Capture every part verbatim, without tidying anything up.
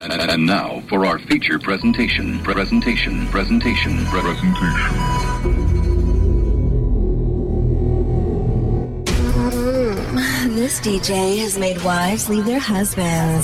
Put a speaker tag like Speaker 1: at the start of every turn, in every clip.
Speaker 1: And now for our feature presentation, presentation, presentation, presentation.
Speaker 2: Mm, this D J has made wives leave their husbands.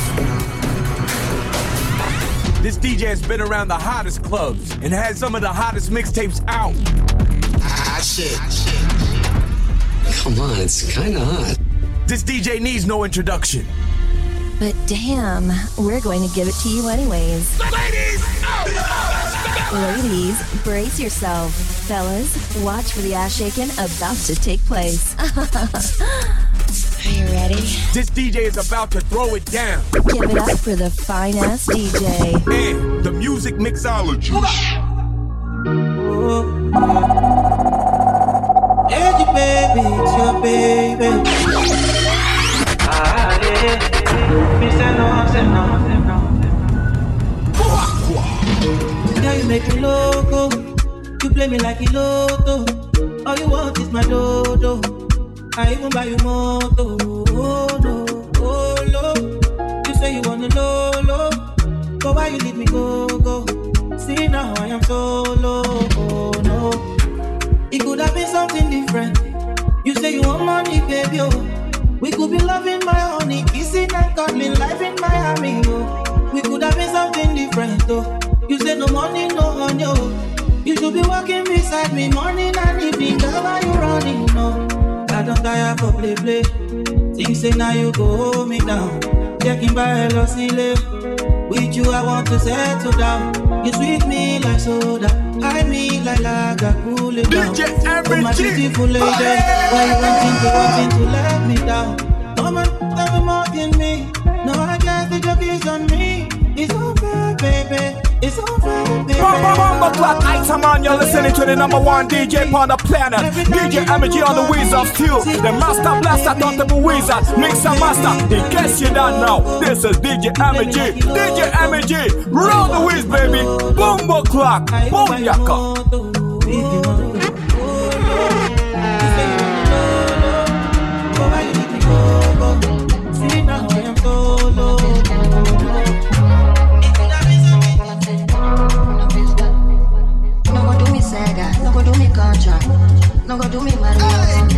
Speaker 3: This D J has been around the hottest clubs and had some of the hottest mixtapes out.
Speaker 4: Ah, shit. Come on, it's kind of hot.
Speaker 3: This D J needs no introduction.
Speaker 2: But damn, we're going to give it to you anyways.
Speaker 3: Ladies!
Speaker 2: Ladies, brace yourself. Fellas, watch for the ass shaking about to take place. Are you ready?
Speaker 3: This D J is about to throw it down.
Speaker 2: Give it up for the fine-ass D J.
Speaker 3: And the music mixology.
Speaker 5: Hey, you baby, it's your baby. Ah, yeah. Me say no, say no, say no. Now you make me loco. You play me like a loto. All you want is my dodo. I even buy you moto. Oh no, oh no. You say you wanna low, low. But why you leave me go, go? See now I am solo. Oh no. It could have been something different. You say you want money, baby, oh. We could be loving my honey, kissing and cuddling, life in Miami, oh. We could have been something different, oh. You say no money, no honey, oh. You should be walking beside me morning and evening, girl, why you running, no? I don't tire for play, play. Things say now you go hold me down. Checking by hello, silly. With you I want to settle down. You sweet me like soda, high me like lager, cool it down. Oh my beautiful lady, why you wanting to wanting to let me down? No man, never mocking me. No, I guess the joke is on me. It's over, baby. It's over, baby.
Speaker 3: Bumba Clock item on, you're listening to the number one D J on the planet. D J M G on the Wheels of Steel. The master blaster, Tontable Wizard. Mixer master, in case you don't know, this is D J M G. D J M G, roll the whiz, baby. Bumba Clock, boom yaka.
Speaker 6: No go do me Mario. No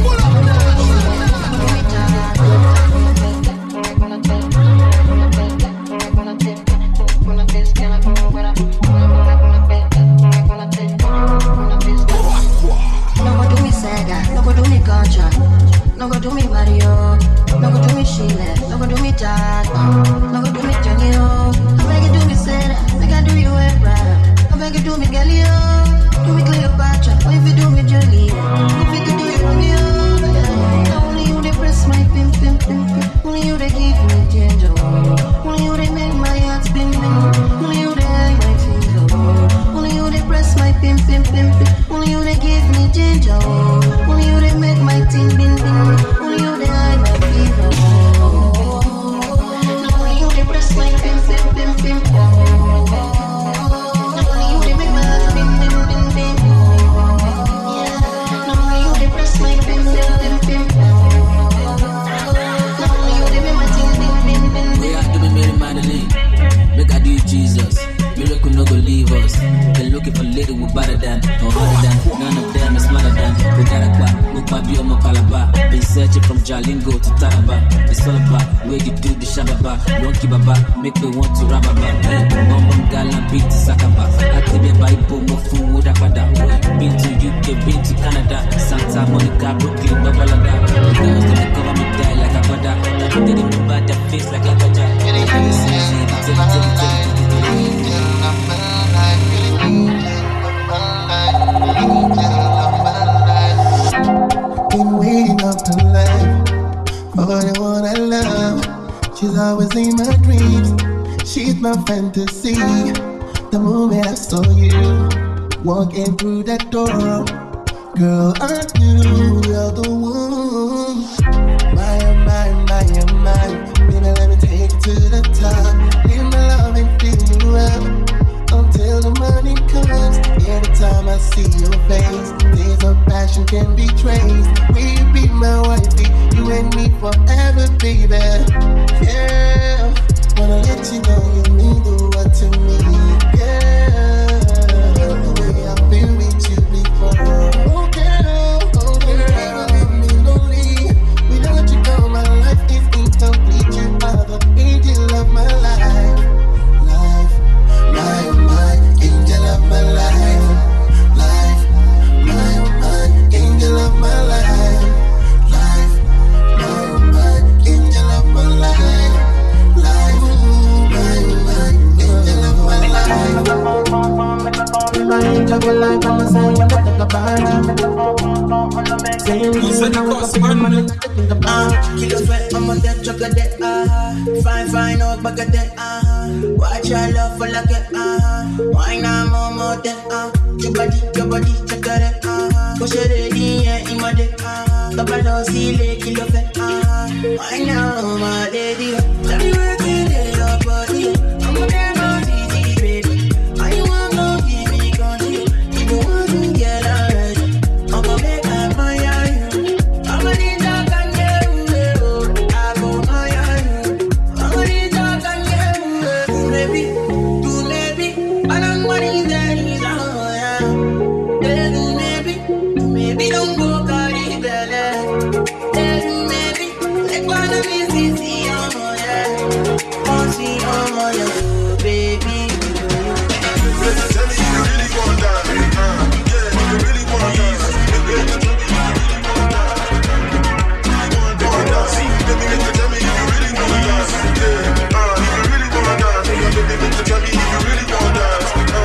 Speaker 6: go do me Sega. No go do me Contra. No go do me Mario. No go do me Sheila. No go do me Jack. No go do me Johnny. I beg you do me Sarah. I can do you Abraham. I beg you do me Galileo. Do me Cleopatra, or if you do me Julie, if you could do it for me, oh, only you they press my pim pim pim pim, only you they give me ginger, only you they make my heart spin spin, only you they hide my finger, only you they press my pim pim pim pim, only you they give me ginger, only you they make my ting bin bin, only you they hide my fever, only you they press my pim pim pim pim.
Speaker 7: Jesus, miracle no go leave us. They're looking for little we better than, or harder than. None of them is smarter than. We got a quack, look my bio, no calabar. Been searching from Jalingo to Taraba. It's all about where you do the shababa. Don't keep a back, make me want to rub a back. Bum bum galan beat to Sakaba. I tell you by boom, no food, would have been to U K, been to Canada, Santa Monica, Brooklyn, Babalada. The girls that cover me die like a father. They didn't move back their face like a baja.
Speaker 8: Been waiting up to life for the one I love. She's always in my dreams. She's my fantasy. The moment I saw you walking through that door, girl, I knew you're the one. My, my, my, my. Baby, let me take you to the top. Give my love and fill you up until the morning comes. Every time I see your face, days of passion can be traced. Will you be my wifey? You and me forever, baby. Yeah. Wanna let you know you mean the world to me, girl. The way I feel with you before. Oh girl, oh girl, never leave me lonely. Without you, girl, my life is incomplete. You are the angel of my life, life, my oh my, angel of my life, life, my oh my, angel of my life, life, my oh my, angel of my life.
Speaker 5: Kilo sweat, I'm on that chocolate, ah. Fine, fine, oh, baguette, ah. Watch your love for like it, ah. Why not more, more, ah. Your body, your body, chocolate, ah. Push it in, yeah, in my dick, ah. Double see, kilo sweat, ah. Why now, my lady, tell me where to lay your body. I'm a damn easy, baby. I want to give me country. You don't want to get already. I'm gonna make a fire. I'm gonna need that can get away. I go fire. I'm gonna need that can get away. Do maybe, do maybe. But I'm gonna need that is all. Yeah, do maybe, do maybe don't go carry belly. Yeah, do maybe, like one of me see oh yeah, oh see oh yeah, baby.
Speaker 9: Tell me you really want that, uh, yeah, you really want that. Let me make you tell me if you really want that, yeah, uh, if you really want that. Let me make you tell me if you really want that,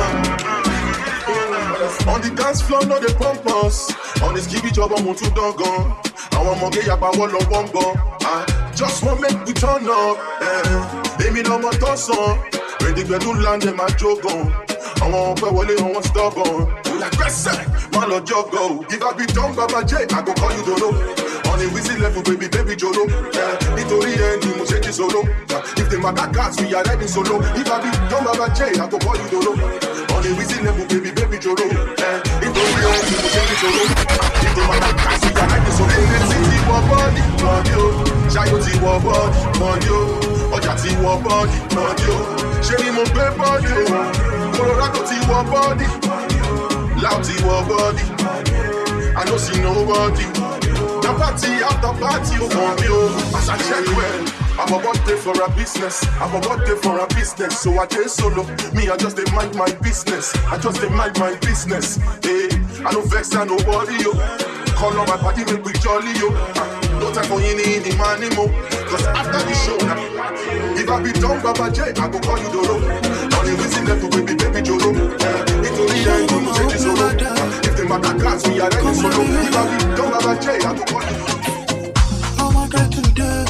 Speaker 9: uh. On the dance floor, no they pump us. On the skibby job, I'm on to doggone. I want more gay, I want long one go. I just want make we turn up, eh. Baby, no more toss on. When the bedroom land, them I joke on. I want to wọlé, I want stubborn. Like Bessie, man lọ jọgọ. If I be done by my J, I go call you Dodo. On a wheezy level, baby, baby Jolo. Nítorí ẹni mo ṣe jí solo. If the maga cats, we are riding solo. If I be done by my J, I go call you Dodo. On a wheezy level, baby, baby Jolo. Nítorí ẹni mo ṣe jí solo. If the maga cats, we are riding solo. Ẹni tí wọ bọ́ọ̀dì, mọ̀ọ́dí o. Ṣayó ti wọ bọ́ọ̀dì, mọ̀ọ́dí o. Ọjà ti wọ bọ́ọ̀dì, mọ̀ọ́dí o. Ṣé ni mo gbé bọ́ọ̀dì o? Colorado ti wọ bọ́ọ̀dì, loud ti wọ bọ́ọ̀dì. I no see nobody. The party after party, oh for me, oh. As I check well, I'm about day for a business. I'm about day for a business. So I just solo. Me, I just dey mind my business. I just dey mind my business. Hey, I no vex and nobody, yo. Call on my party, make we jolly, yo. No time for any in the money, mo. Cause after the show, now, if I be done, Baba J, I go call you Doro. On the reason that to baby, baby Jolo. Into the end, you know, change solo. If the matter class, we are ready solo. If I be done, Baba J, I go call you.
Speaker 10: Oh my God, today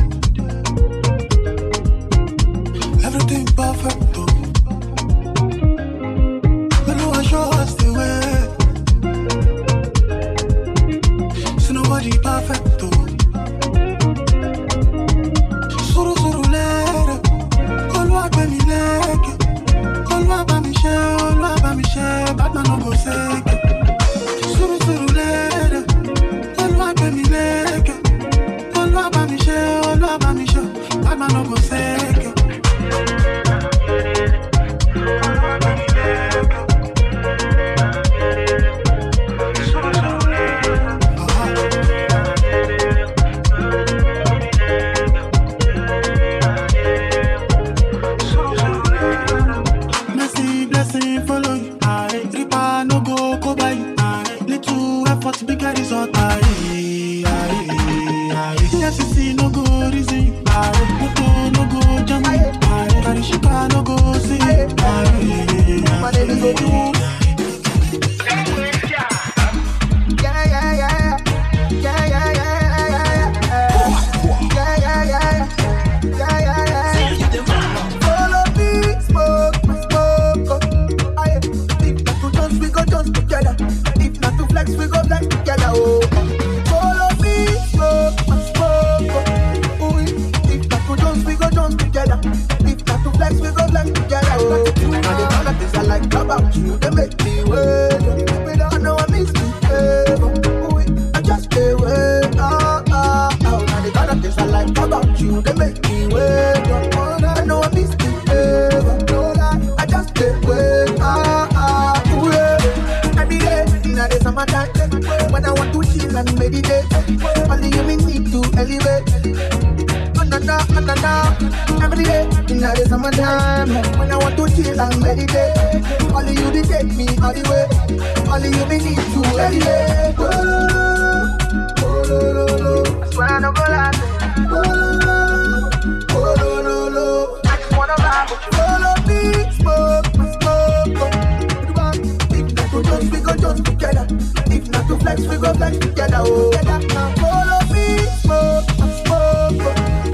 Speaker 10: everything perfect, though. You know I show us the way. So nobody perfect, though. Suru suru lere, olwa be mi leke, olwa ba mi she, olwa ba mi she, Batman no go seke. Suru suru lere, olwa be mi leke, olwa ba mi she, olwa ba mi she, Batman no go seke. Bigger result, aye, aye, aye. Yes, you see, no go reason, aye. No go, no go and meditate. Only you me need to elevate. Oh na na, oh na na. Every day in the summertime, when I want to chill and meditate. Only you be take me all the way. Only you me need to elevate. Oh, oh, lo, lo, lo. I swear I don't go lie. Oh, oh, lo, lo, lo. I just wanna vibe with you. Follow me, smoke, smoke. If not to just, we go just together. If not to flex, we go flex together. Oh, together. Now follow me, smoke, smoke.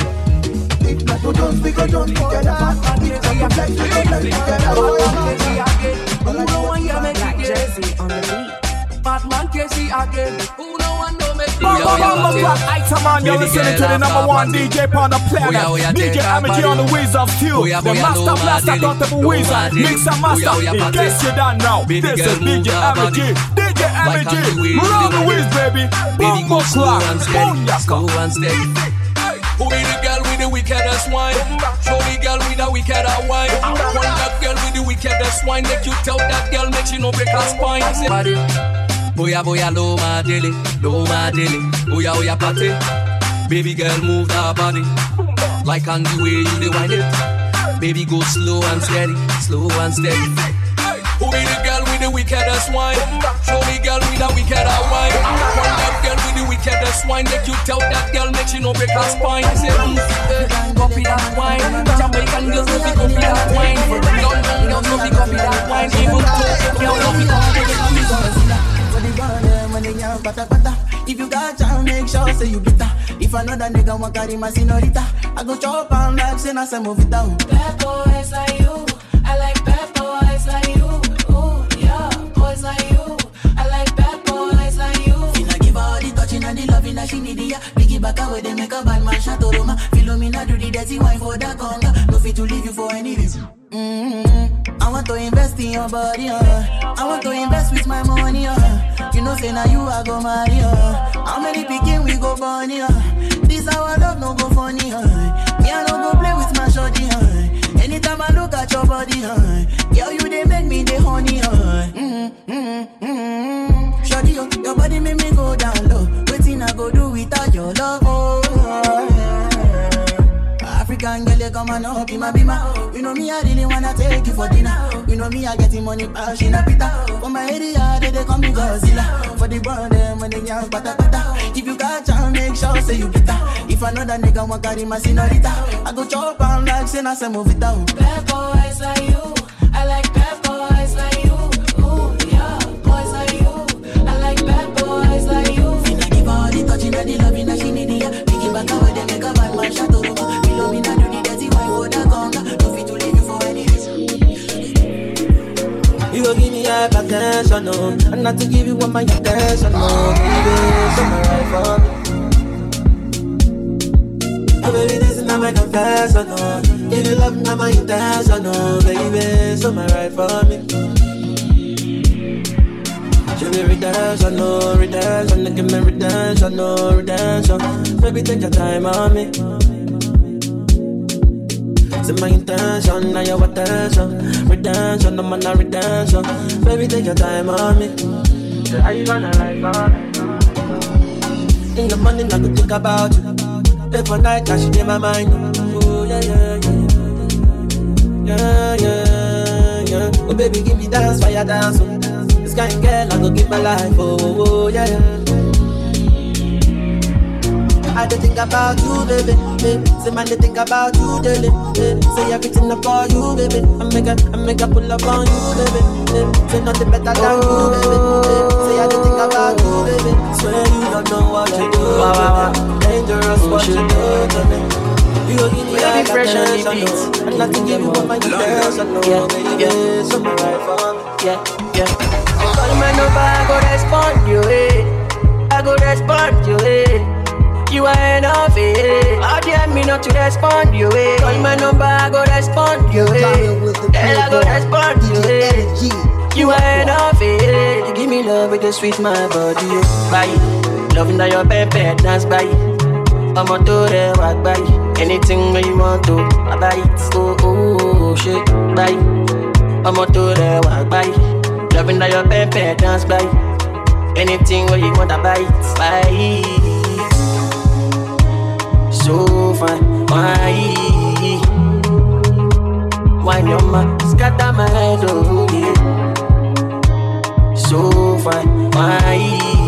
Speaker 10: If not to just, we go just together. If not to flex, we go flex together. Oh,
Speaker 5: who no one here make it Jesse on the beat. Batman Casey again. Who no one no make it.
Speaker 3: Item on, you're listening to the number one D J on the planet. D J Amaji on the Wiz of Steel. The master blaster, Doctor Wizard. Mix and master. In case you don't know, this is D J Amaji. D J Amaji. Run the Wiz, baby. Bumbo Clark.
Speaker 11: Slow and steady. Who be the girl with the wickedest wine? Show the girl with the wickedest wine. One that girl with the wickedest wine. Make you tell that girl, make she no break her spine. Boya boya low my daily, low my daily. Boya boya party. Baby girl move that body like on the way you dey wind it. Baby go slow and steady, slow and steady. Who be the girl with the wickedest wine? Show me girl with the wickedest wine. One that girl with the wickedest wine. Make you tell that girl, make she no break her spine. Say, mm, eh, copy that wine. Jamaican girls no fi copy that wine. London girls no fi copy that wine. Even though girls no fi copy that wine.
Speaker 10: For the burden, when they young, pata pata. If you got time, make sure say you bitter. If another nigga want carry my senorita, I go chop and like say na say move it down.
Speaker 12: Bad boys like you, I like bad boys like you. Ooh, yeah, boys like you, I like bad boys like you.
Speaker 10: Finna give her all the touching and the loving that she need, yeah. Biggie back away, they make a bad man shot to Roma. Philomena do the dirty wine for that conga. No fit to leave you for any reason. Mm-hmm. I want to invest in your body, uh. I want to invest with my money, uh. You know say now you I go marry, uh. How many picking we go bunny, uh. This our love no go funny, uh. Me I no go play with my shorty, uh. Anytime I look at your body, uh. Girl you they make me the honey, uh. Mm-hmm, mm-hmm, mm-hmm. Shorty, uh, your body make me go down low. Waiting I go do without your love, oh, uh. African girl, you come and up in my bima. You know me, I really wanna take you for dinner. You know me, I getting money, bash in a pita. For my area, they, they call me Godzilla. For the brand, them when they young, pata pata. If you got time, make sure say you bitter. If another nigga want carry my senorita, I go chop and like say na say move it down.
Speaker 12: Bad boys like you, I like bad boys like you. Ooh, yeah, boys like you, I like bad boys like you.
Speaker 10: Finna give her all the touching and the loving that she need, yeah. Piggy back away, they make a bad man shot to Roma. Me not do the dirty wine for that conga. No fit to leave you for any reason. You go give me hypertension, no. And not to give you all my attention, no. Baby, so my right for me. Oh baby, this is not my confession, no. Give you love, not my intention, no. Baby, so my right for me. Show me redemption, no redemption. Give me redemption, no redemption. Baby, take your time on me. Say my intention, now your attention. Redemption, no man, not redemption. Baby, take your time on me. Say, are you gonna like on me? In the morning, I could think about you. Every night, I should in my mind. Oh, yeah, yeah, yeah. Yeah, yeah, yeah. Oh, baby, give me dance, fire dance. Oh. This kind of girl, I go give my life. Oh, oh, yeah, yeah. I don't think about you, baby, baby. Say man, they think about you daily, baby. Say everything up for you, baby. I make a, I make a pull up on you, baby, baby. Say nothing better than you, baby, baby. Say I don't think about you, baby. Swear you don't know what you do, wow, wow. Dangerous what you do to me. You go give me all attention, no. And not to give you all my attention, no. Baby, so me right for me, yeah, yeah. Call my number, I go respond you, eh. I go respond you, eh. You are enough, eh? How dare me not to respond you, eh? Call my number, I go respond you, eh? Tell I go respond you, eh? You are enough, eh? You give me love with the sweet my body, eh? Bye. Loving that your baby dance by. I'm a do the walk by. Anything that you want to, I buy it. Oh, oh, oh, shit, bye. I'm a do the walk by. Loving that your baby dance by.
Speaker 13: Anything where you want to buy it, buy it. So fine, why? Why no ma scatter my head, oh yeah. So fine, why?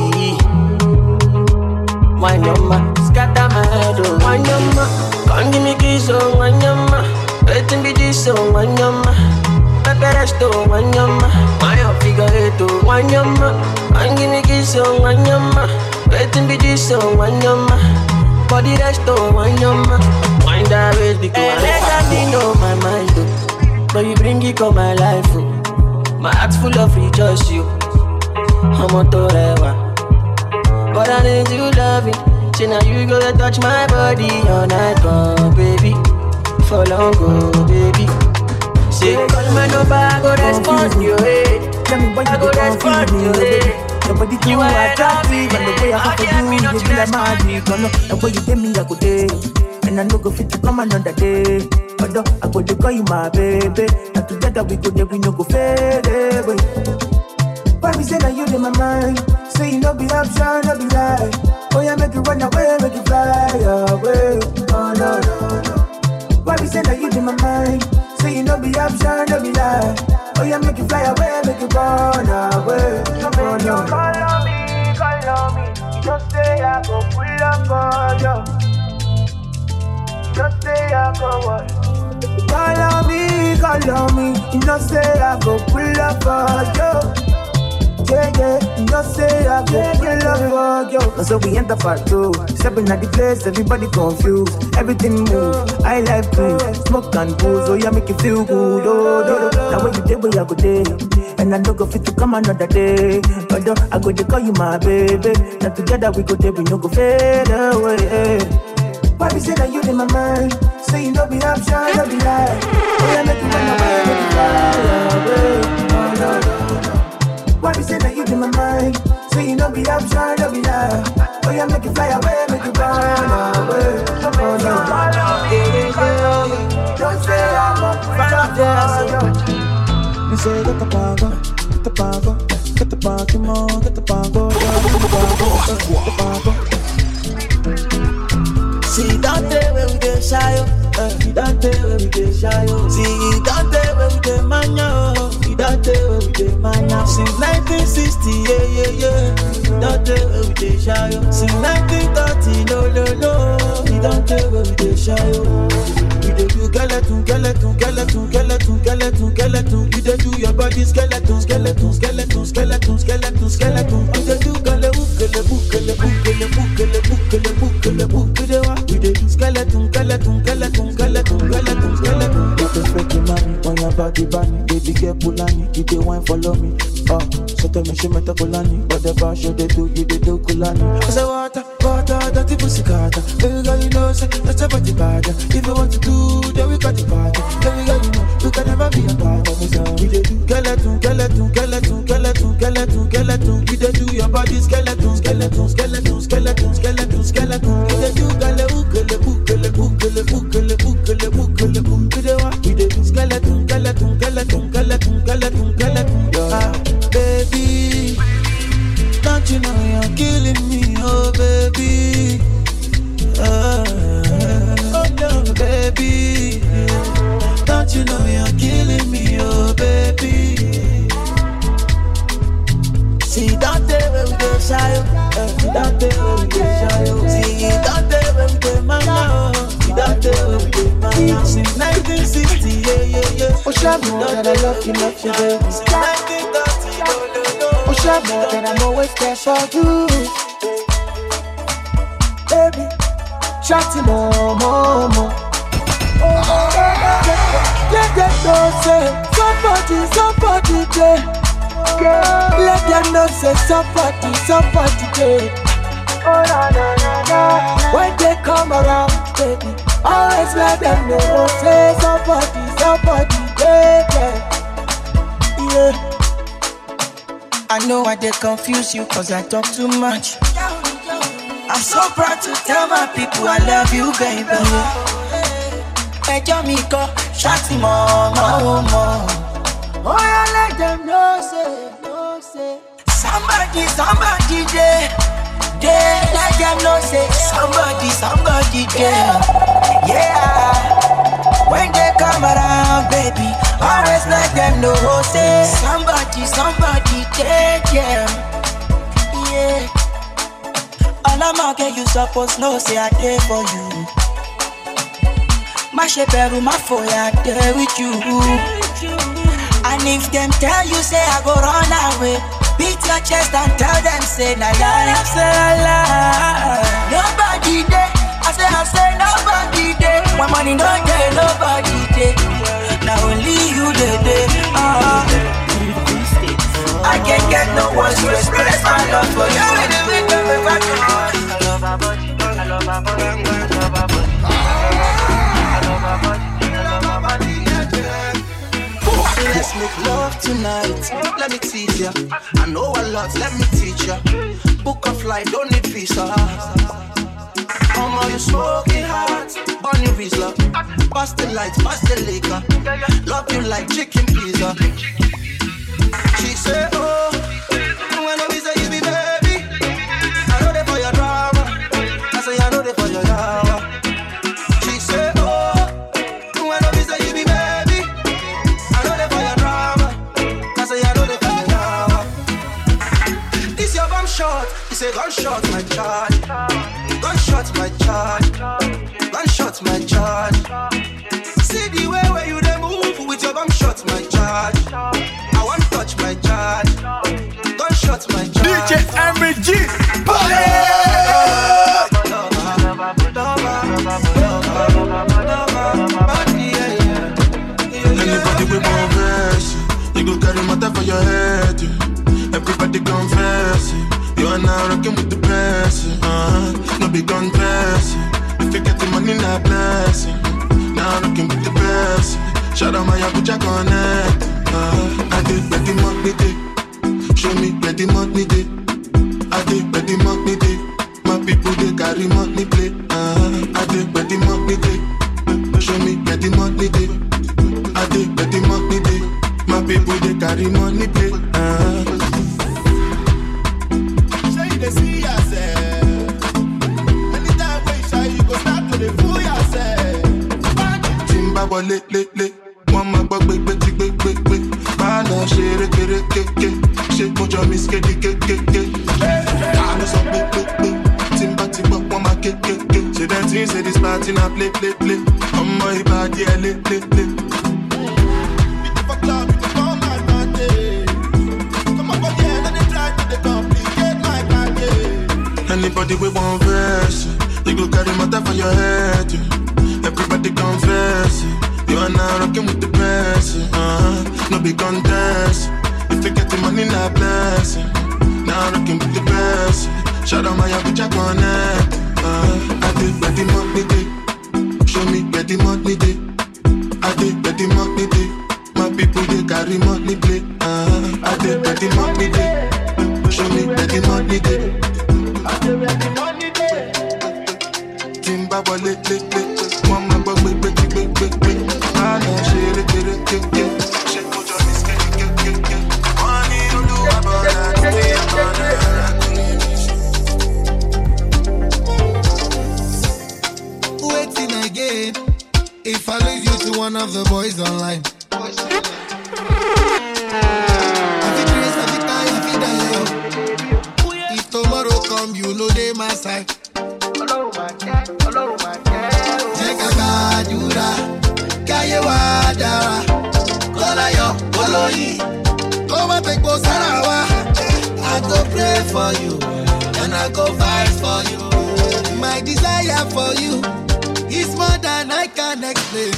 Speaker 13: Why no ma scatter my head, oh why no ma? Come give me kiss, oh why no ma? Let me be this, oh why no ma? Pepe resto, why no ma? Why your figure eight, oh why no ma? Come give me kiss, oh why no ma? Let me be this, oh why no ma? Body resto, why no ma? Wind that way because I let me know my mind, oh. But you bring it on my life, oh. My heart's full of rejoice, you. I'm a torewa, but I need you loving. See now you gonna touch my body all night long, baby. For long, go, baby. Say, call my number, I go respond you, hey. I go respond you, hey.
Speaker 14: Nobody too attractive, and the way I have to do, you be like magic. The way you take me, I go day, and I no go fit to come another day. Although I go to call you my baby, and together we go there, we no go fade away. Why we say that you in my mind? Say you no be option, no be lie. Oh yeah, make you run away, make you fly away. Oh no no no. Why we say that you in my mind? Say you no be option, no be lie. Oh yeah, make you fly away, make you run away. Oh no no. Call on me, call on me. You just say I go pull up for you. Just say I go what? Call on me, call on me. You just say I go pull up for you. Yeah, yeah, you just say I go pull up for you. So we enter part two. Stepping at the place, everybody confused. Everything move, I like to smoke and booze. Oh yeah, make you feel good. Oh, do, do. Now when you day, where I go day, and I don't go fit to come another day. But uh, I go to call you my baby. Now together we go there, we no go fade away. Why we say that you in my mind? Say you no be option, no be lie. Oh yeah, make you run away, make you fly away. Oh no no no. Why we say that you in my mind? Say you no be option, no be lie. Oh yeah, make you fly away, make you run away. Oh no. Don't say I'm a friend.
Speaker 5: You say get the pago, get the pago, get the pago, more, get the pago, get the pago, get the pago.
Speaker 13: See don't tell where we get shy, oh.
Speaker 5: See don't tell where we get shy, oh.
Speaker 13: See don't tell where we get mania, oh.
Speaker 5: See don't tell where we get mania.
Speaker 13: Since nineteen sixty, yeah yeah yeah.
Speaker 5: Don't tell where we get shy, oh.
Speaker 13: Since nineteen thirty, no no no.
Speaker 5: See don't tell where we get shy, oh. You dey do skeleton, skeleton, skeleton, skeleton, skeleton, skeleton. You dey do your body skeleton, skeleton, skeleton, skeleton, skeleton, skeleton. You dey do skeleton, skeleton, skeleton, skeleton, skeleton, skeleton. You dey do skeleton, skeleton, skeleton, skeleton, skeleton, skeleton. You dey fake money on your body, bunny. Baby girl Pulani, you dey wine follow me. Oh, so tell me she meta Pulani, whatever show they do, you dey do Kulani. I say water, water, dirty pussy carter. Baby girl, you know say that's a body bad. If you want to do, then we got the party. Baby girl, you know you can never be a part of me. So we dey do skeleton, skeleton, skeleton, skeleton, skeleton, skeleton. You dey do your body skeleton, skeleton, skeleton, skeleton, skeleton, skeleton. You dey do gale ukele ukele ukele ukele ukele ukele ukele wa. You dey do skeleton, skeleton, skeleton, skeleton, skeleton, skeleton. Ah, baby, don't you know you're killing me, oh baby. Ah, oh no, baby, don't you know you're killing me, oh baby.
Speaker 13: See don't tell where we get shy, oh.
Speaker 5: See don't tell where we get shy, oh.
Speaker 13: See don't tell where we get mania, oh.
Speaker 5: See don't tell where we get mania.
Speaker 13: Since nineteen sixty, yeah yeah yeah.
Speaker 5: Oh, Shabby, that I love you, love you, baby.
Speaker 13: Since nineteen thirty, no no no.
Speaker 5: Oh, Shabby, that I'm always there for you, baby. Chatty more, more, more. Oh, let them know say somebody, somebody there. Let them know say somebody, somebody there. Oh na na na na. When they come around, baby, always let them know say somebody, somebody there. Yeah.
Speaker 13: I know I did confuse you cause I talk too much. I'm so proud to tell my people I love you, baby. Hey, Jamaica, shawty more, more, more.
Speaker 5: Oh, yeah, let them know, say, know, say.
Speaker 15: somebody, somebody there. There, let them know say somebody, somebody there. Yeah. When they come around, baby, always let them know say somebody, somebody there, yeah. Yeah. All I'ma get you supposed know say I there for you. My shepherd, my foe, I there with you. And if them tell you say I go run away, beat your chest and tell them say na lie, say na lie. Nobody there, I say I say nobody there. My money no there, nobody there. Now only you there, there. Uh-huh. I can't get no words to express my love for you. I love our body, I love our body, I love our body.
Speaker 16: Let's make love tonight. Let me teach ya. I know a lot. Let me teach ya. Book a flight, don't need visa. Come on, you smoking hot. Bunny Rizla. Pass the lights, pass the liquor. Love you like chicken pizza. She say, oh, when I visa you be baby. I know they for your drama. I say I know they for your drama. She say, oh, when I visa you be baby. Shot, it's a gunshot, my charge. Gunshot, my charge. Gunshot, my charge. See the way where you dey move with your bum shot, my charge. I want touch my charge. Gunshot, my charge.
Speaker 3: D J M G,
Speaker 16: anybody with more verse, you go carry matter for your head. Everybody confess it. You are now rocking with the best. Uh-huh. No big confess it. If you get the money, not blessing. Now rocking with the best. Shout out my Abuja connect. Uh-huh. I did where the money day. Show me where the money day. I did where the money day. My people they carry money play. Uh-huh. I did where the money day. Show me where the money day. I did where the money day. My people they carry money play. Uh-huh. They see yourself. Anytime when you shy, you go start to the fool yourself. Zimbabwe, le, le, le. One man, but big, big, big, big, big, big. Man, I share it, get it, get it. Shake my jaw, miss, get it, get, get, get. I know some big, big, big. Timba, timba, one man, get, get, get. Say that thing, say this party, now play, play, play. On my body, I let, let, let. Beat the fuck up, beat the fuck my body. Come up again, and they try to the complete. Anybody with one verse, you go carry matter for your head. Everybody confess, you are now rocking with the best. Uh-huh. No big contest. If you get the money, not blessing. Now rocking with the best. Shout out my Abuja connect. Uh-huh. I did where the money day. Show me where the money day. I did where the money day. My people they carry money play. Uh-huh. I did where the money day. Show me where the money day. Zimbabwe, le, le, le. One man, but big, big, big, big, big. I know shit, it, it, it, it, it. Shit, put on this, get, get, get, get. Money, don't do about that.
Speaker 17: Waiting again. If I lose you to one of the boys online. If tomorrow come, you know they my side. I go pray for you, and I go fight for you. My desire for you is more than I can explain.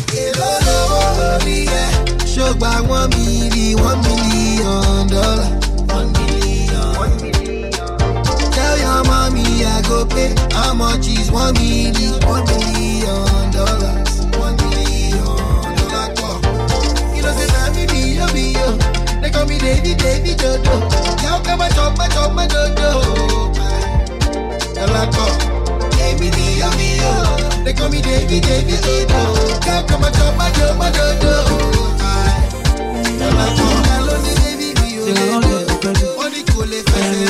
Speaker 17: Show by one million, one million dollar, one million, one million. Tell your mommy I go pay. How much is one million, one million dollars, one million dollar? You know say na me be yo be yo. They call me Davy Davy Dodo. Now come and chop my chop my dodo. Dollar go. Davy yo be yo. They call me Davy Davy Dodo. Now come and chop my chop my dodo. Dollar go. Hello Davy yo. Money cool if I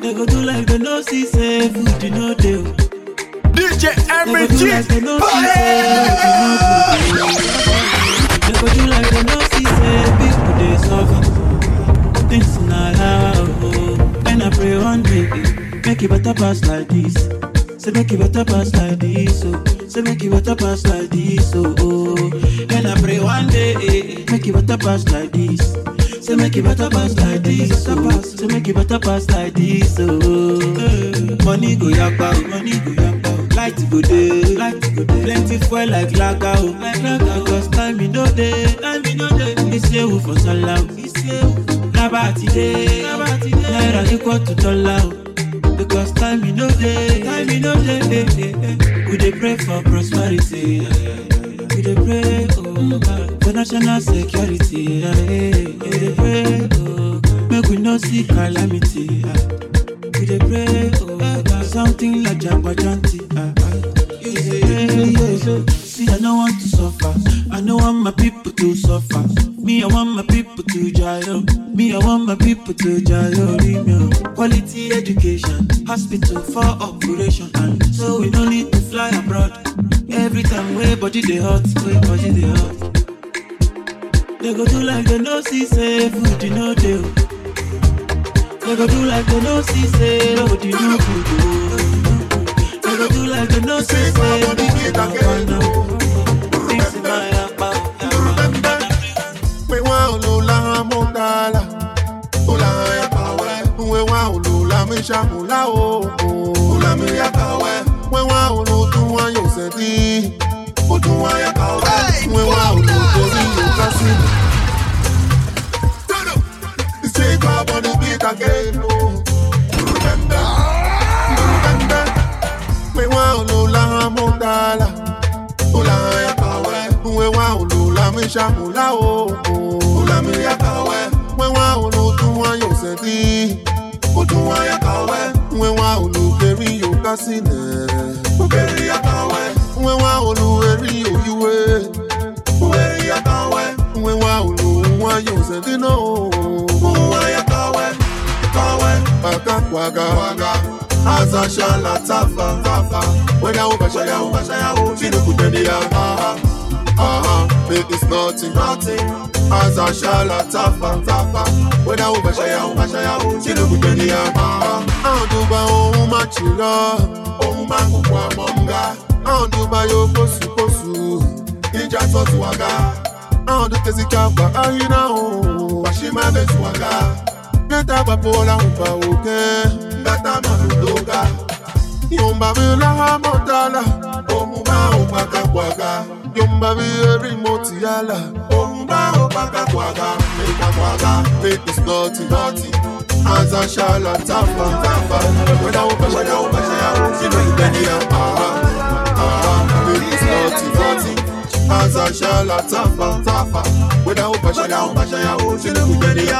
Speaker 5: They go do like they no see say food you know they.
Speaker 3: D J M G.
Speaker 5: They go do like they no see say food you know they. They go do like they no see say people they suffer. Things not how. And I pray one day make it better pass like this. Say make it better pass like this. Oh. Say make it better pass like this. Oh. oh. And I pray one day make it better pass like this. Say make it better pass like this, oh. Say make it better pass like this, oh. Money go yakba, money go yakba. Light go dey, light go dey. Plenty fuel like laga, oh, like laga. Cause time me no dey, time me no dey. This year we for salah, this year nabati dey, nabati dey. Naira equal to dollar, because time me no dey, time me no dey. We dey pray for prosperity. We dey pray, oh God, for national security. We dey pray, oh, make we no see calamity. We dey pray, oh God, something like Jagbajanti. See, I don't want to suffer. I don't want my people to suffer. Me, I want my people to jail. Me, I want my people to jail. Quality education, hospital for operation, and so we don't need to fly abroad. Every time we body they hot, we body they hot. They go do like they no see say food you know they. They go do like they no see say food you know food. They go do like they no see say food you know. Things in my apple.
Speaker 9: We want Lula Mondala, Ula Yakawe. We want Lula Mishamula, Ula Miyakawe. We want Lula Yoseti, Ula Yakawe. We want Lula Yoseti. This is our body beat again. Remember, remember. We want Lula Mondala, Ula Yakawe. We want Lula Mishamula, Ula Miyakawe. We want Lula Yoseti, Ula Yakawe. We want Lula Yoseti. Ukeri yakawe, we wa olu eri oyuwe. Ukeri yakawe, we wa olu wa yose dino. Uwa yakawe, kawe, akakwaga, waga. Aza shala tafa, tafa. Wena ubashaya, ubashaya, uchinu kutendia. Aha, aha, it is nothing, nothing. Aza shala tafa, tafa. Wena ubashaya, ubashaya, uchinu kutendia. Aha, aduba o machila. Mangu kwa monga, andu bayo kosu kosu, ija totu waga, andu tezika kwa ahina o, washima betu waga, geta bapola upa uke, gata manudoga, yomba bila hamotala, omuma upaka kwaga, yomba bila remote yala, omuma upaka kwaga, meka kwaga, make this naughty naughty. Aza shala tafa tafa, wena upa wena upa shaya, you know you can hear. Ah ah, it's naughty naughty. Aza shala tafa tafa, wena upa shaya upa shaya, you know you can hear.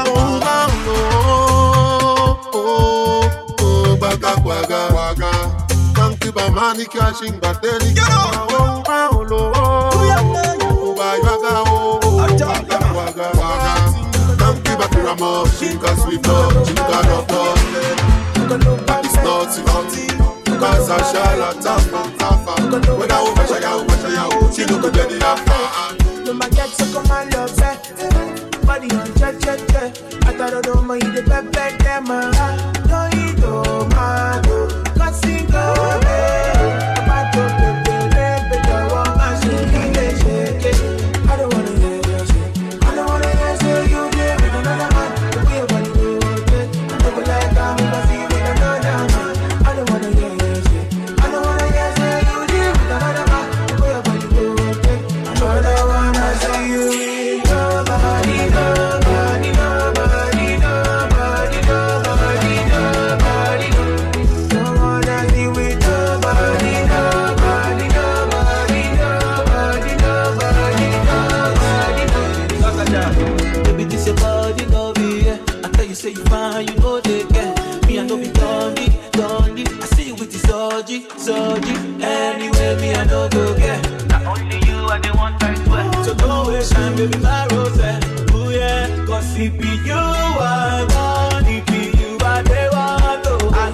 Speaker 9: Oh oh oh, baka kwaga kwaga, kanki ba mani kashing bateli. Oh oh lo, oh bayaga oh, baka kwaga kwaga. Ramo, cause we know you got no fun. It's naughty, naughty. Cause I shall not tafa, tafa. When I over shaya, over shaya, she look at the after.
Speaker 14: No my get so come and love it. Body on check, check, check. I thought I don't mind the pepe, them. No, you don't mind. Cause sing go, babe. About to pepe, pepe, the one I should be shake. I don't wanna hear your shit. I don't wanna hear say you give me another man. The way your body do it, I never like I'm gonna see with another man. I don't wanna hear your shit. I don't wanna hear say you give me another man. The way your body do it, I don't wanna see you with nobody, nobody, nobody, nobody, nobody, nobody. Don't wanna see with nobody, nobody, nobody, nobody, nobody, nobody.
Speaker 5: Baby, this your body, no be yeah. I tell you, say you fine, you know they care. Me, I know be dundee, dundee. I see you with the surgery, surgery. Anyway, me, I know go get. Not only you, I the one I swear. So don't waste time, baby, my rose. Ooh yeah, cause it be you I want, it be you I they want. Oh, I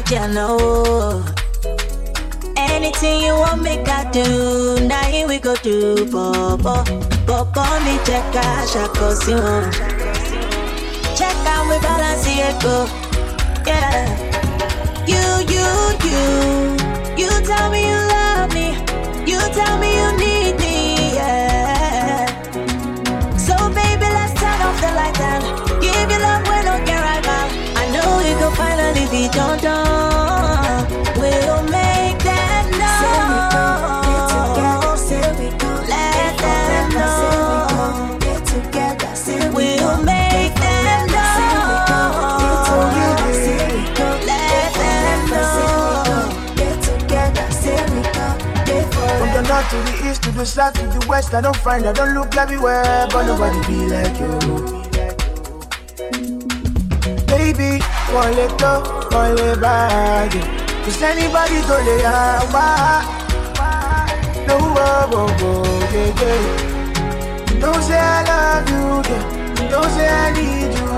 Speaker 2: you know. Anything you want me to do, now here we go do, Bobo. Bobo, me check out, shako, si one. Check out, we balance it, go. Yeah. You, you, you. You tell me you love me. You tell me you need me, yeah. So baby, let's turn off the light and give you love when don't get right now. I know we go finally be done, done. We'll make that know. Say we go, let them know. Get together, say we go. We'll make that know. Say we go, let them know. Get together, say we go.
Speaker 14: From the north to the east to the south to the west, I don't find, I don't look everywhere, but nobody be like you. Baby, one let go, one let back. Cause anybody go lay out, no, oh, oh, oh, yeah, yeah. You don't say I love you, yeah. You don't say I need you.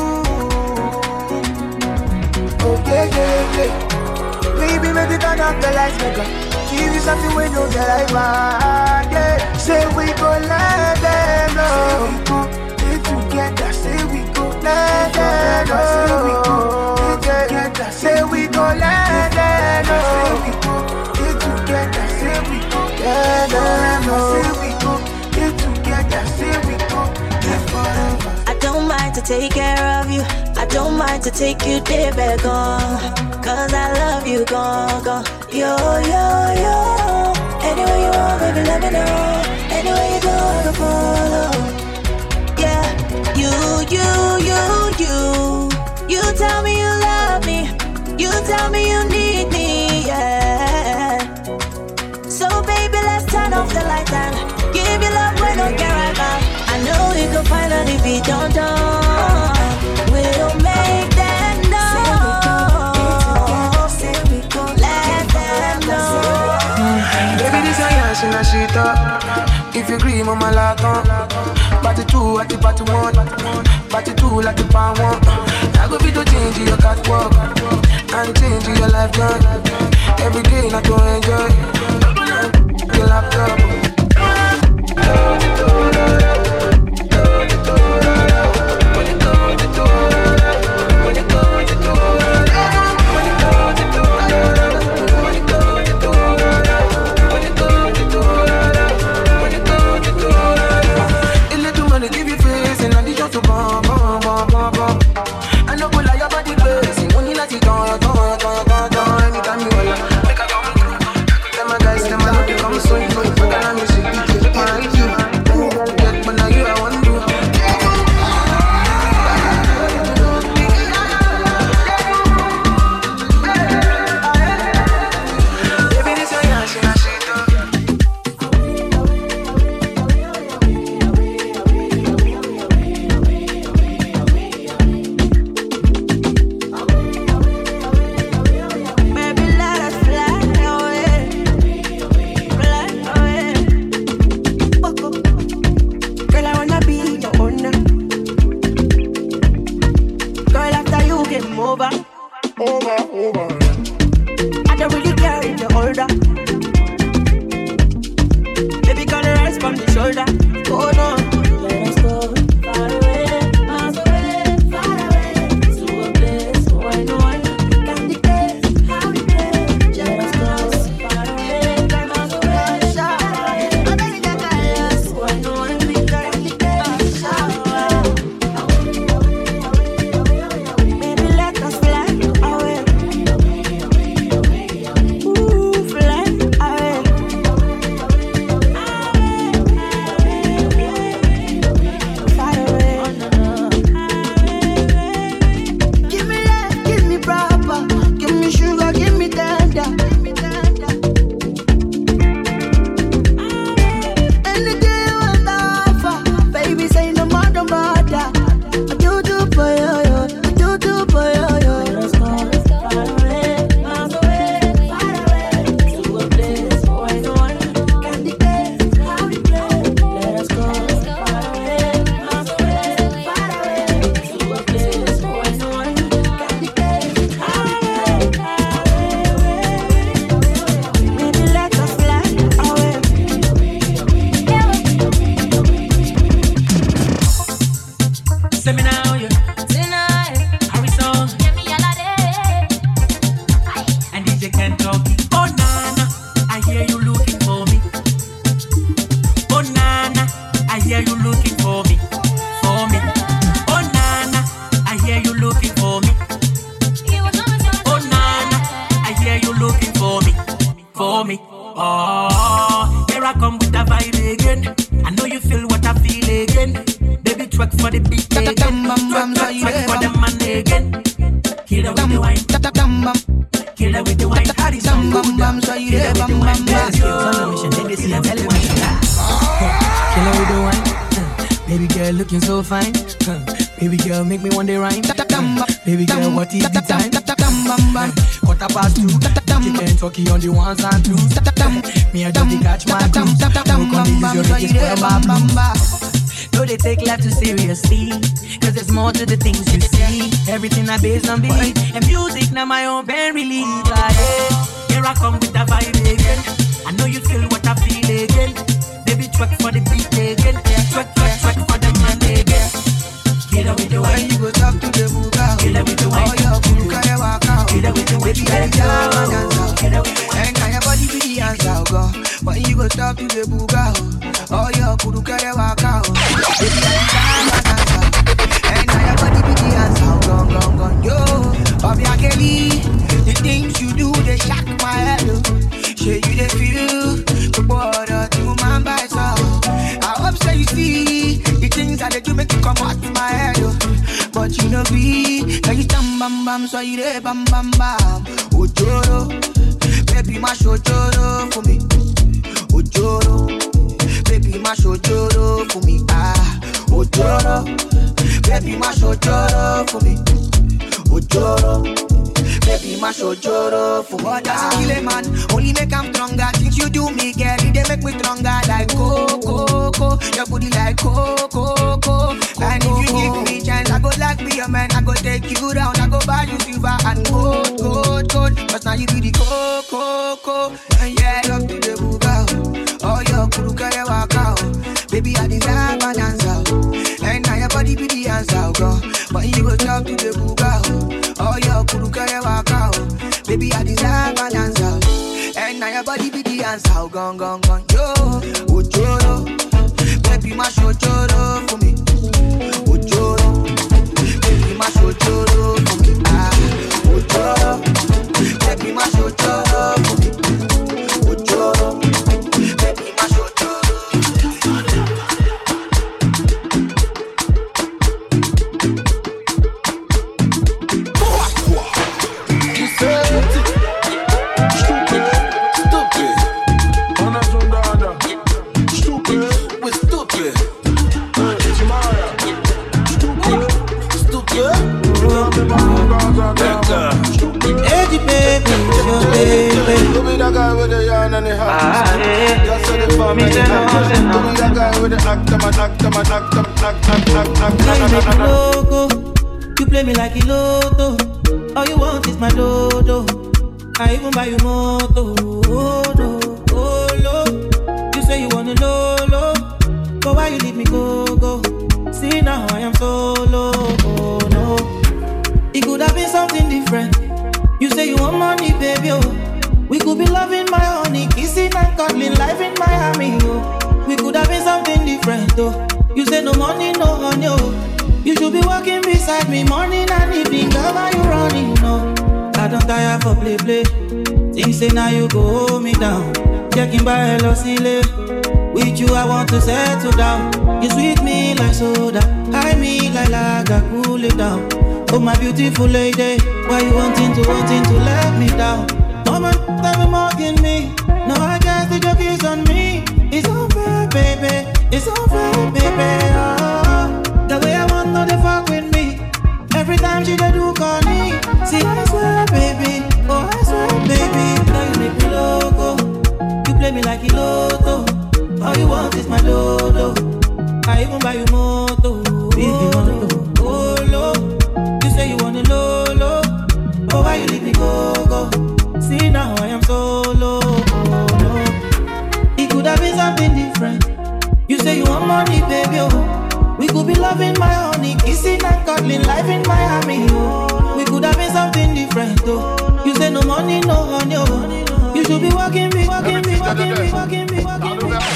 Speaker 14: Oh, yeah, yeah, yeah. Baby, maybe turn off the lights, make up. Give you something we don't get like mine, yeah. Say we go let them know. Say we go get together. Say we go let them know. Say we go get together. Say we go let them know. Say we go get together. Say we go let them know. Say we go get together. Say we go get forever.
Speaker 2: I don't mind to take care of you. I don't mind to take you there back on. Cause I love you, gone, gone. Yo, yo, yo. Anywhere you want, baby, let me know. Anywhere you go, I can follow. Yeah, you, you, you, you. You tell me you love me. You tell me you need me, yeah. So baby, let's turn off the light and give you love when don't get right now. I know you can finally be done, done. We'll make that know. Say we go, let them know.
Speaker 14: Baby, this a yash in a shit up. If you agree, mama like on. Party two at the party one. Party two like the pan one. I go be to change your catwalk and change your life joy. Every day not to enjoy your laptop.
Speaker 5: Oh, here I come with the vibe again. I know you feel what I feel again. Baby, twerk for the beat again. Twerk, twerk, twerk for the man again. Kill her with the wine. Kill her with the wine. How this song good? Kill her with the wine. Let's go. On a mission, then they see a belly wine. Kill her with the wine. Baby girl looking so fine. Baby girl make me one day rhyme. Baby girl, what is the time? Quarter past two. Chicken turkey on the ones and twos. Me a just catch my cruise. No come use your riches for my blues. No, they take life too seriously. Cause there's more to the things you see. Everything I base on belief. And music now my own pen release. Like, hey, here I come with the vibe again. I know you feel what I feel again. Baby, twerk for the beat again. Twerk, twerk, twerk for the man again. Kill her with the wine. You go talk to the buga. Kill her with the wine. Oh, your buga, you walk out. Kill her with the wine. Baby, let me down and dance out. Kill her with the wine. And now your body be the answer, go. When you go talk to the buga. Oh, your buga, you walk out. Baby, let me down and dance out. And now your body be the answer, go, go, go. Yo, Bobby Kelly, the things you do, they shock my head. Shit, you they feel the border to my bite. I hope so you see the things that they do make you come out my head. But you know be, can you stand bam bam, so you dey bam bam bam. Ojoro, baby mash ojoro for me. Ojoro, baby mash ojoro for me. Ah, ojoro, baby mash ojoro for me. Ojoro, baby mash ojoro for me. But that's kill a man, only make him stronger. Things you do me, girl, they make me stronger. Like coco, coco, your booty like coco, coco. And if you give me chance, I go like be a man. I go take you down, I go buy you silver and gold, gold, gold. Cause now you be the coco, coco. And yeah, up to the buga. Oh, your kuruka, you walk out. Baby, I deserve an answer. And now your body be the answer, girl. But you go talk to the buga. Oh, your kuruka, you walk out. Baby, I deserve an answer. And now your body be the answer, gone, gone, gone. Yo, ojoro, baby, mash ojoro for me. Ojoro, baby, mash ojoro for me. Ah, ojoro, baby, mash ojoro for me. Ojoro, baby, mash ojoro.
Speaker 16: You said stupid, stupid. On a zondada, stupid, we're stupid. Timaya, stupid, stupid.
Speaker 5: Eddie baby, your baby.
Speaker 16: You be the guy with the yarn and the hat. Just say the family. You be the guy with the actor, man, actor, man, actor, actor, actor, actor, actor.
Speaker 5: Loco, you play me like a lotto. All you want is my dodo. I even buy you moto. Oh no, oh no. You say you want a lolo, but why you leave me go go? See now I am solo. Oh no, it could have been something different. You say you want money, baby. Oh, we could be loving my honey, kissing and cuddling, life in Miami. Oh, we could have been something different. Oh, you say no money, no honey. Oh, you should be walking beside me morning and evening. Girl, why you running? No, I don't tire for play play. Things say now you go hold me down. Checking by L O C L. With you I want to settle down. You sweet me like soda, high me like lager, cool it down. Oh my beautiful lady, why you wanting to wanting to let me down? No man that be mocking me. No, I guess the joke is on me. It's unfair, baby. It's unfair, baby. Oh, the way I want no they fuck with me. Every time she dey do call me. See I swear, baby. Oh I swear, baby. Now you make me loco. You play me like a lotto. All you want is my dodo. I even buy you moto. If you want to, oh lo. You say you want a lolo. Oh why you leave me go go? See now I am solo. Oh no, it could have been something different. You say you want money, baby. Oh, we could be loving my honey, kissing and cuddling, life in Miami. Oh, we could have been something different. Oh, you say no money, no honey. Oh, you should be walking me, walking me, walking me, walking me, walking me.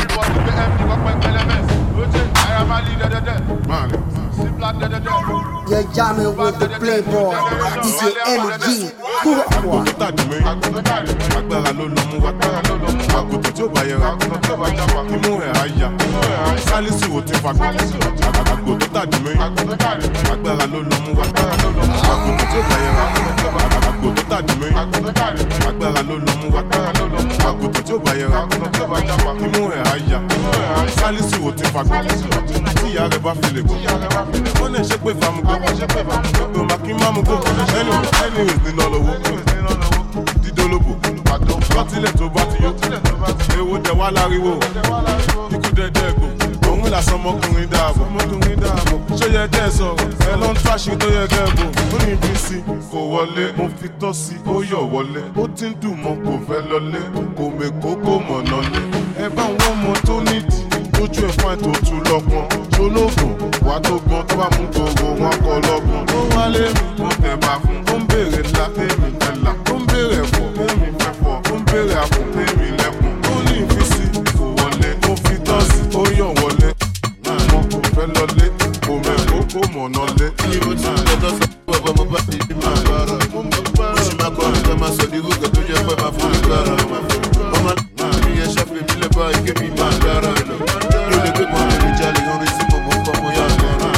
Speaker 16: Yeah,
Speaker 17: you're jamming with the playboy, D J M G. Pourquoi?
Speaker 16: Agbára ló lọ mú wa, àgùntàn tí ó bá yẹra, imú ẹ̀ á yá. Sálísì ò ti fagbọ́, àgbo tó tàdí mẹ́yìn. Agbára ló lọ mú wa, àgùntàn tí ó bá yẹra, àgbo tó tàdí mẹ́yìn. Agbára ló lọ mú wa, àgùntàn tí ó bá yẹra, imú ẹ̀ á yá. Sálísì ò ti fagbọ́, tí ìyá rẹ̀ bá fi lè gbọ́. Wọ́n lè ṣe pé famugbó, ló máa kí máa mú gbó. Ẹni ẹni ìrìn nínú ọlọ́wọ́, dídólógbò, lọ́tílẹ̀ tó bá ti yó. Èwo dẹ̀ wá láriwo, ikú dẹ́dẹ́ gbò. Òun là sọmọkùnrin dáàbò, ṣé yẹ kẹ́ ẹ sọ̀rọ̀? Ẹ ló ń táṣì tó yẹ kẹ́ ẹ bò. Ó ní ibi sí, kò wọlé, mo fi tọ́ sí, ó yọ̀ wọlé. Ó ti ń dùn mọ́, kò fẹ́ lọlé, kò mèkó kò mọ̀nà lé. Ẹ bá wọn mọ tó nídìí, lójú ẹ̀ fún ètò tún lọ́gbọ́n. Ṣológun, wà tó gbọ́n tó bá mú gbogbo wọn kọ lọ́gbọ́n. Ó wálé mi, mo tẹ̀ bá fún. Ó ń béèrè ńlá, tèmi ẹ̀là. Ó ń béèrè ẹ̀fọ́, tèmi fẹ́ fọ́. Ó ń béèrè àpò, tèmi lẹ́kùn. Ó ní ìfisí, kò wọlé, mo fi tọ́ sí, ó yọ̀ wọlé. Mo kò fẹ́ lọlé, kò mẹ́kó kò mọ̀nà lé. Ní mo ti lọ́dọ̀ sọ pé ọ̀bọ̀ mo bá ti di máa bára. Mo sì máa kọ́ ọ̀rẹ́ máa sọ di rúgà tó jẹ́ pé máa fún mi lára. Ọmọ mi yẹn ṣàfihàn mi lè bá ike mi máa dára lọ. Yóò lè gbé mọ́ mi jalè orin tí mo mọ̀ ń kọ́ mo yá lọ.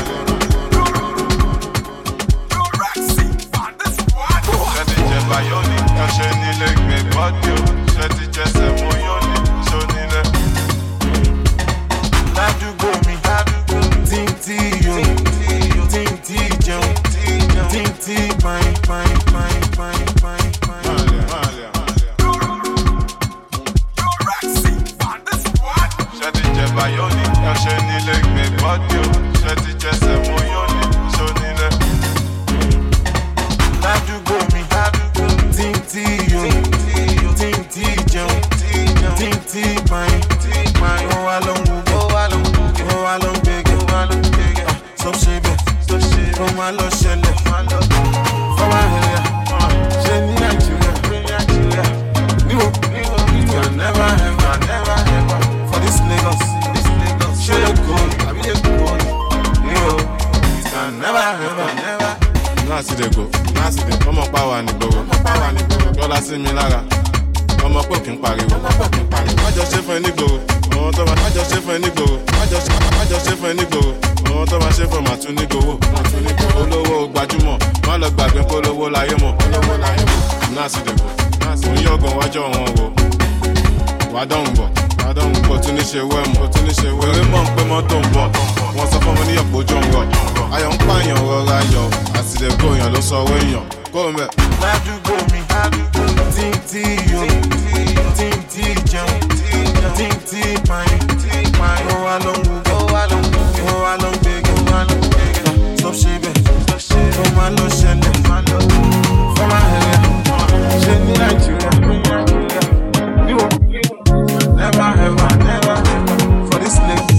Speaker 16: Ṣé ti jẹ Bayoni? Ṣé nílé gbé bọ́dí o? Ṣé ti jẹ Sẹ̀móyọ́ni? Ṣé nílé? Ládùúgbò mi, tí ń tí yó, tí ń tí jẹun, tí ń tí pàìn pàìn pàìn pàìn pàìn pàìn. Ṣé ti jẹ Bayoni? Ṣé nílé gbé bọ́dí o? Ṣé ti jẹ Sẹ̀móyọ́ni? Ṣé nílé? Ládùúgbò mi, tí ń tí yó, tí ń tí jẹun, tí ń tí pàìn pàìn. Ó wá lọ ń wúgbọ́, ó wá lọ ń gbégé, sọ ṣe bẹ́ẹ̀, ó máa lọ ṣẹlẹ̀. Fọwọ́ ẹ̀yà, ṣe ní Nàìjíríà, níwò, you can never ever, never ever, for this Lagos, ṣé lè kó, àbí lè kó, níwò, you can never ever, never. Náà sì dé go, náà sì dé, ọmọ pa wà ní gbòòrò, yọ́lá sí mi lára, ọmọ pò kí n pariwo, májọ ṣe fún ẹ ní gbòòrò, ọmọ tó máa májọ ṣe fún ẹ ní gbòòrò, májọ ṣe fún ẹ ní gbòòrò, ọmọ tó máa ṣe fún màá tún ní gbòòrò, olówó gbajúmọ̀, má lọ gbàgbé kó lówó láyé mọ̀, náà sì dé go, òun yọ̀gàn wájọ́ wọn wò, wà dọ̀hùn bọ̀, wà dọ̀hùn bọ̀ tún ní ṣe wẹ́mù, tún ní ṣe wẹ́rẹ́ mọ̀ ń pé mọ́tò ń bọ̀, wọ́n sọ fún ọmọ ní ọ̀pọ̀ ojú ń rọ̀, ayọ̀ ń pààyàn rọra yọ, àtìlẹ́kọ̀ èèyàn ló sọ owó èèyàn, kó o mẹ́. Ládùúgbò mi, tí ń tí yó, tí ń tí jẹun, tí ń tí pààyàn, ó wá lọ ń wúgbọ́, ó wá lọ ń gbégé, sọ ṣe bẹ́ẹ̀, ó máa lọ ṣẹlẹ̀. Fọwọ́ ẹ̀yà, ṣe ní Nàìjíríà, níwò, never ever, never ever, for this Lagos.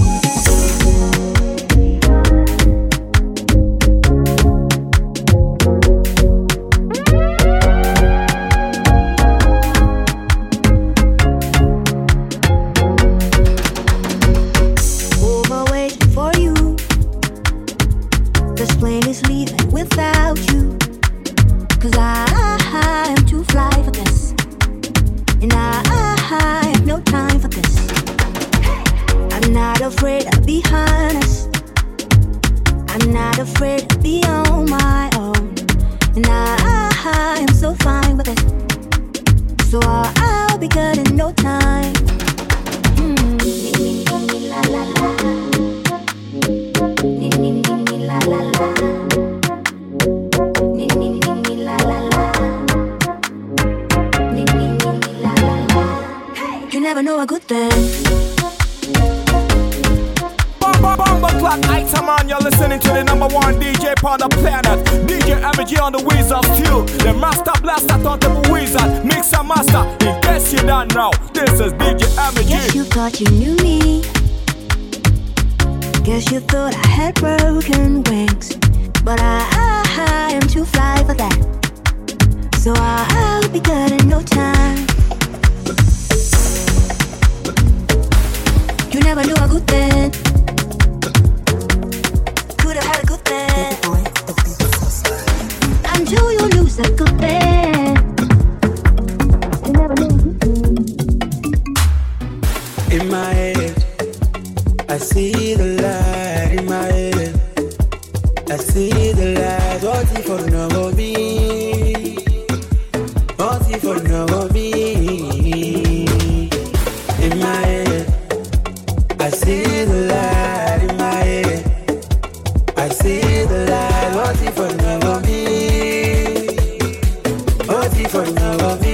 Speaker 2: You knew me. Guess you thought I had broken wings, but I, I am too fly for that. So I, I'll be good in no time. You never knew a good thing could have had a good thing.
Speaker 18: see the light in my head. I see the light. What if I never be? What if I never be? In my head, I see the light in my head. I see the light. What if I never be? What if I never be?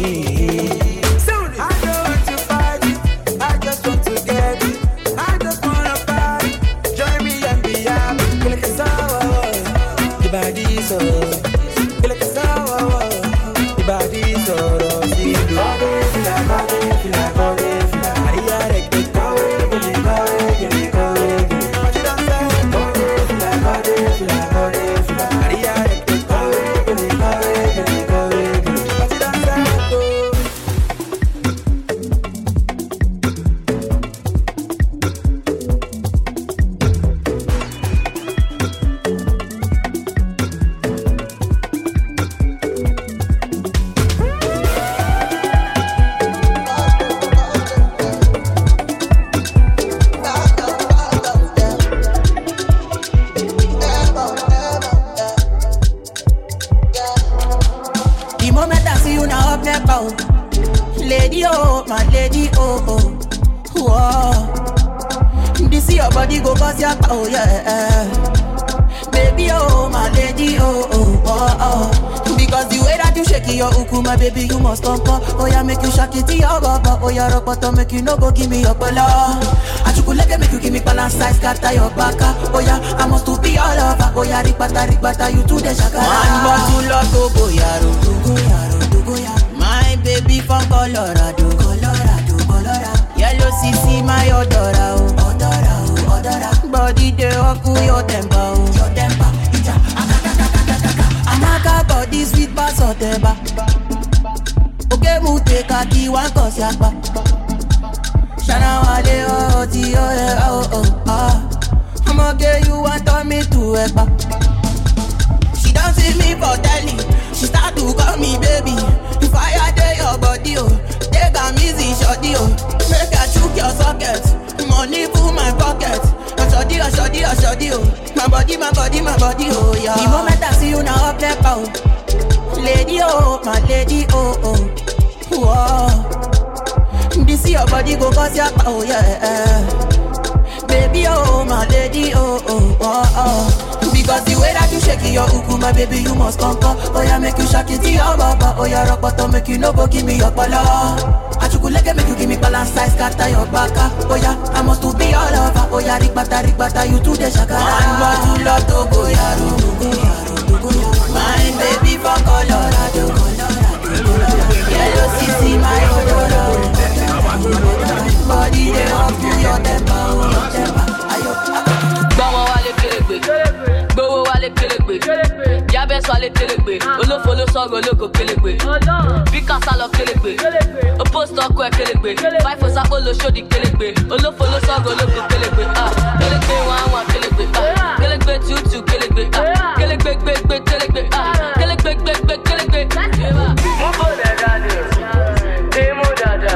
Speaker 15: But make you no go give me your bala. I just could make you give me balance size, scatter your baka. Oh yeah, I must to be all over. Oh yeah, rikbata, rikbata, you to the shaka. One bottle of Togo yaro, Togo yaro, Togo yaro. My baby from Colorado, Colorado, Colorado. Yellow C C, my odora, oh, odora, oh, odora. Body de oku your temper, oh, your temper. Ija, akaka, akaka, akaka. Amaka body sweet bass or temper. Okay, mute kaki one cause yakba. Shana wale oh ti oh yeah oh oh ah. I'ma get you want turn me to a pop. She don't see me for telly. She start to call me baby. If I had your body oh, take a easy shorty oh. Make her chook your socket. Money full my pocket. I shorty I shorty I shorty oh. My body my body my body oh yeah. The moment I see you now up there oh. Lady oh my lady oh oh. Whoa. This your body go cause your oh yeah. Baby oh my lady oh oh oh oh. Because the way that you shake your uku my baby you must conquer. Oh yeah make you shake it to your baba. Oh yeah rock bottom make you no go give me your pala. I just could make you give me balance size scatter your baka. Oh yeah I must to be all over. Oh yeah rikbata rikbata you to the shaka. One bottle of Togo yaro, Togo yaro, Togo yaro. My baby from Colorado, Colorado, Colorado. Yellow C C my odora. Body they up to your temper, your temper.
Speaker 19: Gbọ́wọ́ wálé kélégbé, gbówó wálé kélégbé, yábẹ́ sọ́lé kélégbé, olófo ló sọ̀rọ̀ olóko kélégbé, bí kásá lọ kélégbé, ó post ọkọ ẹ̀ kélégbé, fáìfò sápò ló ṣòdì kélégbé, olófo ló sọ̀rọ̀ olóko kélégbé, kélégbé wọn àwọn kélégbé, kélégbé tútù kélégbé, kélégbé gbégbé kélégbé, kélégbé gbégbé kélégbé. Mú bò dada ni o, dé mú dada.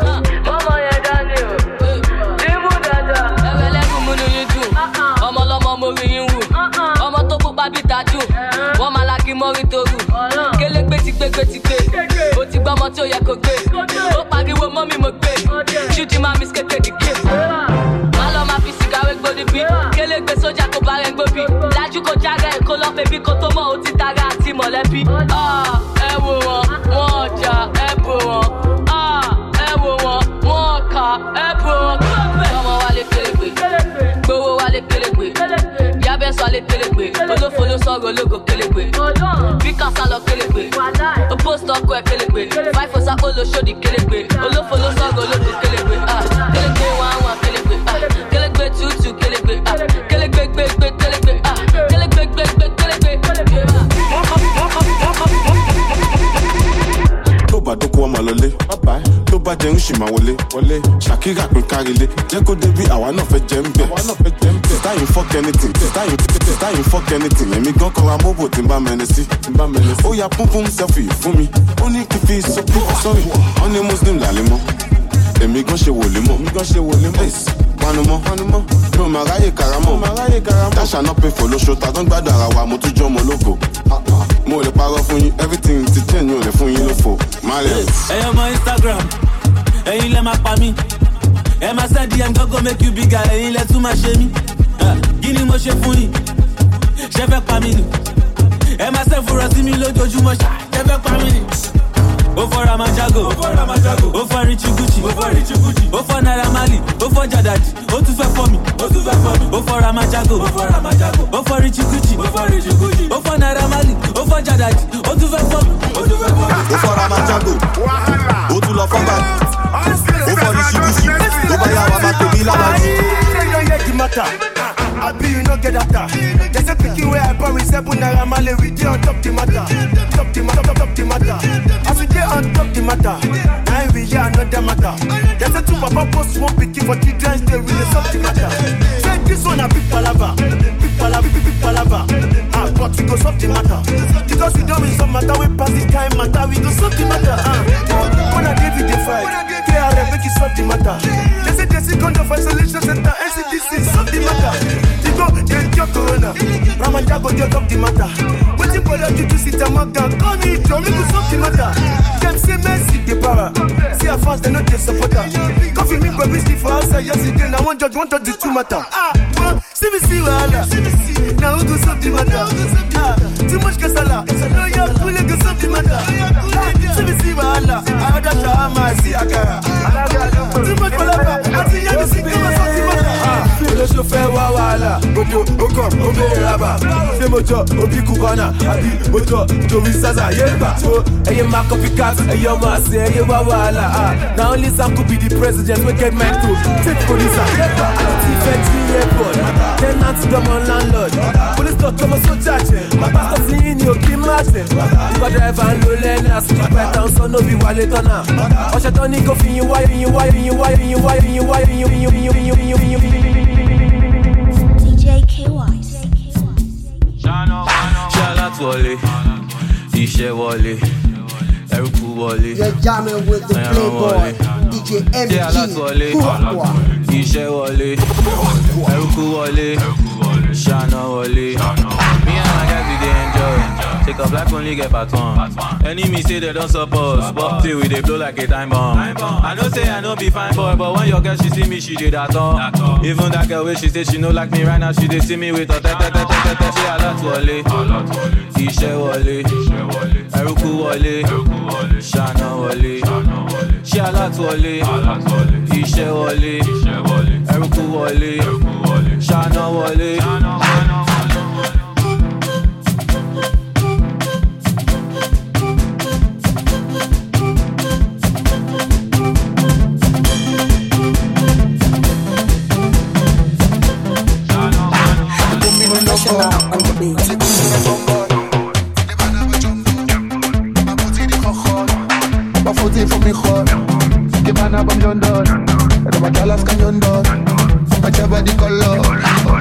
Speaker 19: Wọ́n máa la kí mọ́rí torú. Kélégbé ti gbé gbé ti gbé. Ó ti gbọ́ ọmọ tí ó yẹ kó gbé. Ó pariwo mọ́ mi mo gbé. Ṣújì máa mi skété dìgé. Má lọ máa fi sìgá wé gbódì bí. Kélégbé sójà kó bá rẹ̀ gbóbi. Lájú kó jára ẹ̀ kó lọ bèbí kó tó mọ̀ ó ti tara àti mọ̀lẹ́bí. Ẹ wo wọn, wọ́n ọjà, ẹ bò wọn. Ẹ wo wọn, wọ́n ọkà, ẹ bò wọn. Ọmọ wálé kélégbé. Gbówó wálé kélégbé. Yábẹ́ sọ́lé kélégbé. Olófo ló sọ̀rọ̀ ológo kélégbé. Bí kásá lọ kélégbé. Ó post ọkọ ẹ̀ kélégbé. Fáìfò sápò ló ṣòdì kélégbé. Olófo ló sọ̀rọ̀ ológo kélégbé. Kélégbé wọn àwọn kélégbé. Kélégbé tútù kélégbé. Kélégbé gbégbé kélégbé. Kélégbé gbégbé kélégbé.
Speaker 16: Tó bá dókó ọmọ lọlé, tó bá jẹun ṣì máa wọlé. Ṣàkírà pín kárílé, jẹ́ kó débi àwa náà fẹ́ jẹ́ ń bẹ̀. Sister you fuck anything, sister you, sister you fuck anything. Èmi gan kọ́ra mọ́bò tí n bá mẹ́ni sí. Ó ya pum pum selfie fún mi, ó ní kí n fi sọ́kì sọ́rí. Wọ́n ní Muslim làlẹ́ mọ́, èmi gan ṣe wòlé mọ́. panumọ́ mi ò máa ráyè karamọ́ Tasha náà pay for lóṣù ta tó ń gbádùn ara wa mo tún jọ́ ọmọ ológo mo lè parọ́ fún yín everything ti change mi ò lè fún yín lófo Malians.
Speaker 18: ẹ̀yin ọmọ Instagram ẹ̀yin lẹ máa pa mí ẹ máa send D M go make you bigger ẹ̀yin lẹ tún máa ṣe mí kí ni mo ṣe fún yín ṣe fẹ́ pa mí ni ẹ máa send fúnra sí mi lójoojúmọ́ ṣe fẹ́ pa mí ni. Ó fọ́ Ramajago, ó fọ́ Richie Gucci, ó fọ́ Naira Marley, ó fọ́ Jadadi, ó tún fẹ́ fọ́ mi, ó fọ́ Ramajago, ó fọ́ Richie Gucci, ó fọ́ Naira Marley, ó fọ́ Jadadi, ó tún fẹ́ fọ́ mi,
Speaker 16: ó fọ́ Ramajago, ó tún lọ fọ́ báyìí, ó fọ́ Richie Gucci, ó bá yà wá máa tóbi lábàájú.
Speaker 20: I be you no get that. There's a picking where I bury seven naira male. We dey on top the matter, top the matter, top, top the matter. As we dey on top the matter, now we hear another matter. There's a two papa post one picking for children's day. We dey solve the matter. Say this one a big palava, big palava, big, big palava. Ah, but we go solve the matter because we don't resolve matter. We pass this kind matter. We go solve the matter. Ah, when I give you the fight, K R M make you solve the matter. They say they see condom for isolation center. N C D C solve the matter. Go, then your corona. Ramajago, you talk the matter. Waiting for you to sit a maga. Call me, tell me to solve the matter. Them say Messi, the power. See how fast they know they support her. Coffee me, baby, sleep for outside. Yes, again, I want judge, want to do two matter. Ah, well, see me, see wahala. Now we go solve the matter. Ah, too much kasala. No, you're cool, go solve the matter. See me, see wahala. I order shahama, I see akara. Too much palava. I see you, see come and solve the matter. Ah, le chauffeur wa wala. Ojo, Okom, Obe Raba. C'est mojo, Obi Kubana. Abi, mojo, Joey Saza, Yeba. So, and you mark copycat, and you must say, you wala. Ah, now only Sam could be the president. We get men to take police. Anti-infantry airport. Tenant to come on landlord. Police don't come on so judge. My pastor seeing you, Kim Martin. You got drive and low learner. Sleep right down, so no be wallet on her. Osha Tony, go for you, why you, why you, why you, why you, why you, you, you, you, you, you, you.
Speaker 21: Shout Wally, Ishe Wally, Eruku Wally.
Speaker 22: You're jamming with the Playboy, D J M G.
Speaker 21: Shout Wally, Ishe Wally, Eruku Wally, Shana Wally. Me and my guys we dey enjoy. Take a black only get baton. Enemy say they don't support, but till we they blow like a time bomb. I know say I know be fine boy, but when your girl she see me, she did that all. Even that girl where she say she no like me right now, she they see me with a tete tete tete. She a lot Wally, Ishe Wally, Eruku Wally, Shana Wally. She a lot Wally, Ishe Wally, Eruku Wally, Shana Wally.
Speaker 22: On the beat.
Speaker 8: Ma fouti for me khon Ke bana bam London Ada ma Dallas kan London Ma chaba di color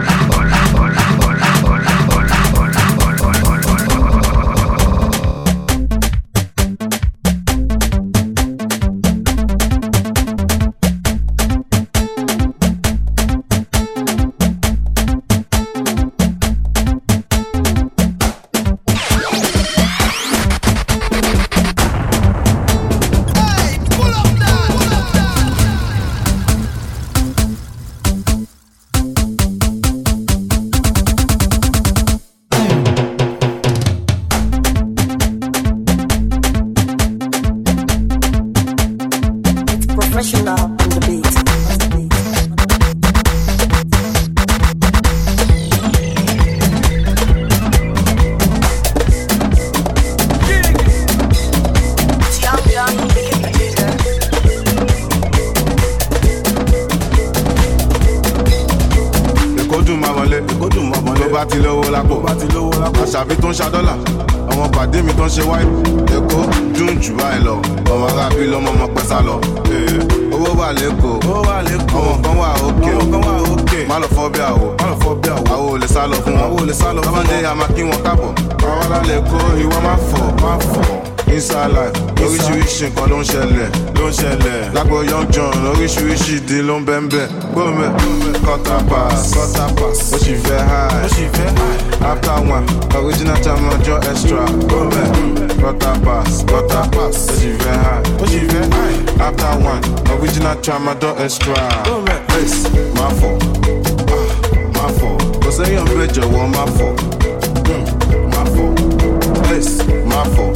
Speaker 16: àṣàbí tó ń ṣàdọ́là àwọn pàdé mi tó ń ṣe wáyé èkó dùn jù báyìí lọ ọmọ arábí lọmọ ọmọ pẹ́ sá lọ owó wà lẹ́kọ̀ọ́ ọmọ kan wà òkè má lọ fọ́ bí àwò àwò ò lè sá lọ fún wọn sálọ fúnde àmà kí wọn kábọ̀. Àwọn alálẹ̀ kó ìwọ máa fọ̀ máa fọ̀. Inside life, oríṣiríṣi nǹkan ló ń ṣẹlẹ̀ ló ń ṣẹlẹ̀. Lágbo Young John, oríṣiríṣi ìdí ló ń bẹ́ńbẹ́. Gbọ́mẹ̀ quarter pass, quarter pass. Ó sì fẹ́ high, ó sì fẹ́ high. After one, original time ọjọ́ extra. Gbọ́mẹ̀ quarter pass, quarter pass. Ó sì fẹ́ high, ó sì fẹ́ high. After one, original time ọjọ́ extra. Gbọ́mẹ̀ place, máa fọ̀, máa fọ̀. Kò sẹ́yìn bẹ́ẹ̀ jọ̀wọ́ máa fọ̀, máa fọ̀. Place, máa fọ̀.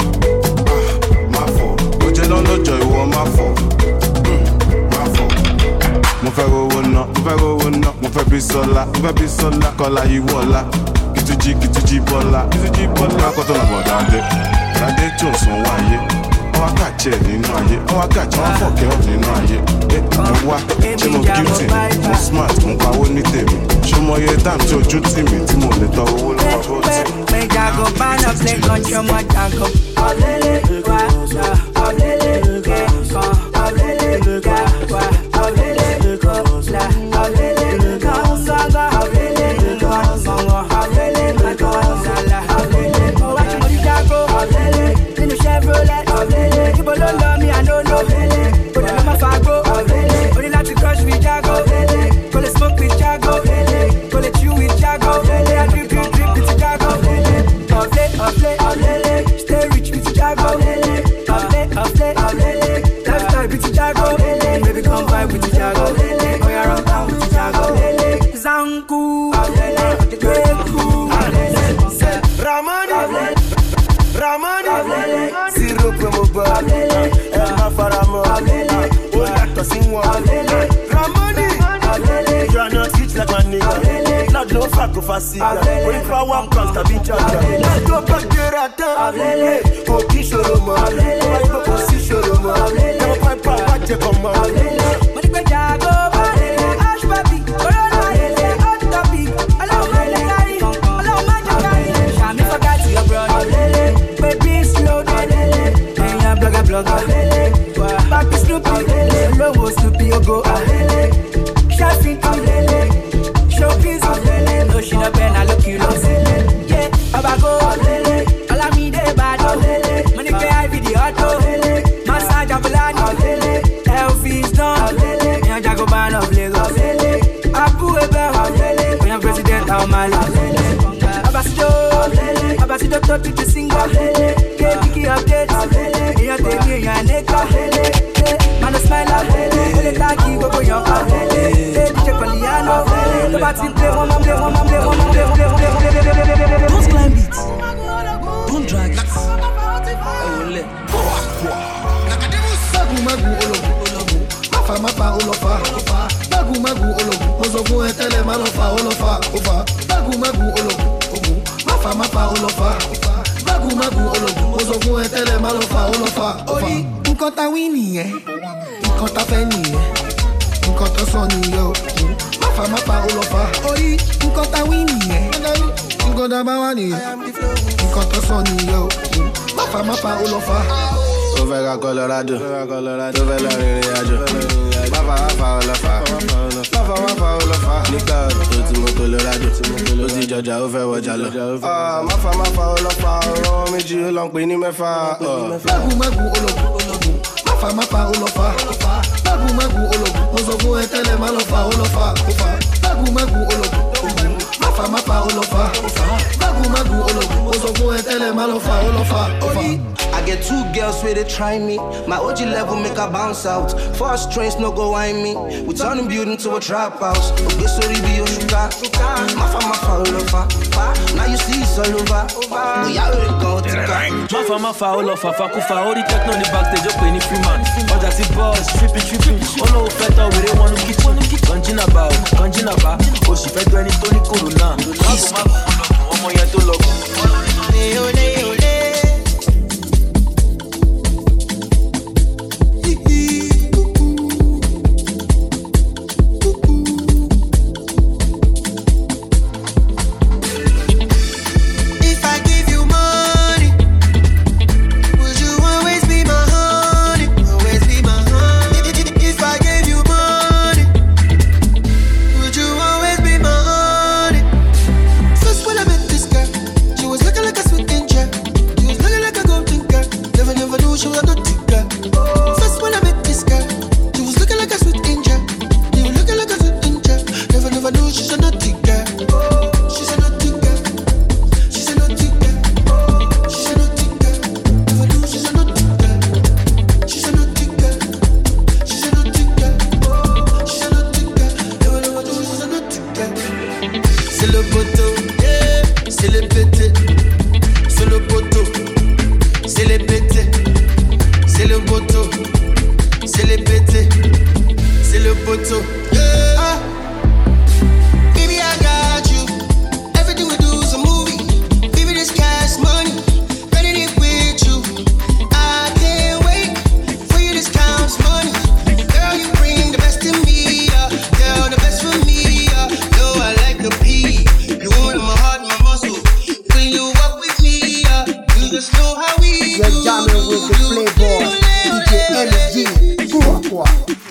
Speaker 16: Lọ́jọ́ ìwọ máa fọ̀, máa fọ̀. Mo fẹ́ rówó ná, mo fẹ́ rówó ná, mo fẹ́ bí sọ́lá, mo fẹ́ bí sọ́lá. Kọ́lá ìwọ ọ̀la, kìtújì kìtújì bọ́lá, kìtújì bọ́lá. Lákọ̀tọ̀ làbọ̀ dáadé, dáadé tí ò sún wá ayé. Ọwọ́ àkàjẹ́ nínú ayé, ọwọ́ àkàjẹ́ wọn fọ̀kẹ́ nínú ayé. Mo wá, ṣé mo guilty, mo smart, mo pawó ní tèmi. Ṣé mo yẹ dáàmú tí ojú tì mí tí mo lè tọ owó lọ́wọ́ bó ti.
Speaker 1: Make I go ban a play country, my tango. Olele, wa, wa, olele, ke, ko, olele, ka, wa, olele, ko, la, olele, ko, saga, olele, ko, songo, olele, ko, sala, olele, ko, watch me jago, olele, in the Chevrolet, olele, people don't love me, I don't know, olele, but I'm a fago, olele, only like to crush with jago, olele, go to smoke with jago, olele, go to chew with jago, olele, I drip, drip, drip with jago, olele, olele, olele, stay rich with jago, olele, olele, olele, lifestyle with jago, olele, baby come vibe with jago, olele, oh yeah, run down with jago, olele, zanku, olele, greku, olele,
Speaker 20: Ramani, Ramani, zero promo bar, Emma Faramo, oh that sing one, Ramani, you are not rich like my nigga, not no fuck of a cigar, but if I want plans to be charged, let's go back there at the oh Kishoroma, oh I go see Shoroma, no pipe watch it come on,
Speaker 1: money go jago, ash papi, corona, hot topic, allow my legari, allow my jagari, shami forgot your brother, baby slow down, and your blogger blogger, papi Snoopy, low Snoopy go, shopping, showbiz, no she no pen, I look you lost, yeah, Baba go, all I mean they bad, money pay I video auto, massage and Fulani, Elvis done, and Jago Ban of Lagos, Abu Ebe, when I'm president of Mali, Abasido, Abasido talk to the singer, get Kiki updates, you take me your nigga, man a smile, only taki go go your car, D J Poliano, the party play one man, play one man, play one man, play one man, play one man, don't climb it, don't drag it, I will let.
Speaker 17: Magu magu ologu ologu, mafa mafa olofa ofa. Magu magu ologu, ozogu etele malofa olofa ofa. Magu magu ologu ogu, mafa mafa olofa ofa. Magu magu ologu, ozogu etele malofa olofa ofa. Nǹkan tá wí nìyẹn, nǹkan tá fẹ́ nìyẹn, nǹkan tó sọ nìyẹn o. Mafa mafa olofa, orí nǹkan tá wí nìyẹn, nǹkan tá bá wà nìyẹn, nǹkan tó sọ nìyẹn o. Mafa mafa olofa.
Speaker 4: Ó fẹ́ ká Colorado, tó fẹ́ lọ rìnrìn àjò. Máfa máfa ọlọ́fà, máfa máfa ọlọ́fà. Nígbà tó ti mú Colorado, ó ti jọjà ó fẹ́ wọjà lọ. Máfa máfa ọlọ́fà, ọ̀rọ̀ méjì ó lọ ń pè ní mẹ́fà.
Speaker 17: Magu magu ologu ologu, mafa mafa ọlọ́fà. Magu magu ologu, ozogun etele malofa ọlọ́fà ọfà. Magu magu ologu ologu, mafa mafa ọlọ́fà. Magu magu ologu, ozogun etele malofa ọlọ́fà ọfà.
Speaker 23: I get two girls where they try me. My O G level make her bounce out. First trains no go wine me. We turn the building to a trap house. Okay, sorry, be your sugar. Mafa mafa all over. Now you see it's all over. Oh yeah, we go to the
Speaker 18: Mafa mafa all over. Fakufa, all the techno on the backstage, up any free man. All that is boss, tripping, tripping. All over better, we don't want to get one. Kanjina ba, kanjina ba. Oh, she fed any Tony Corona. Mafa mafa all over. One more year to love. Ole, ole, ole.
Speaker 17: If I l'été, c'est le poteau. Yeah. Baby, I got you. Everything we do is a movie. Baby, this cash money. Running it with you. I can't wait for you. This counts money. Girl, you bring the best in me. Uh. Girl, the best for me. Uh. Know I like the P. You want my heart, my muscle. When you walk with me, uh. you just know how we do.
Speaker 22: You're jamming with the Playboy, D J M G. Quoi, quoi.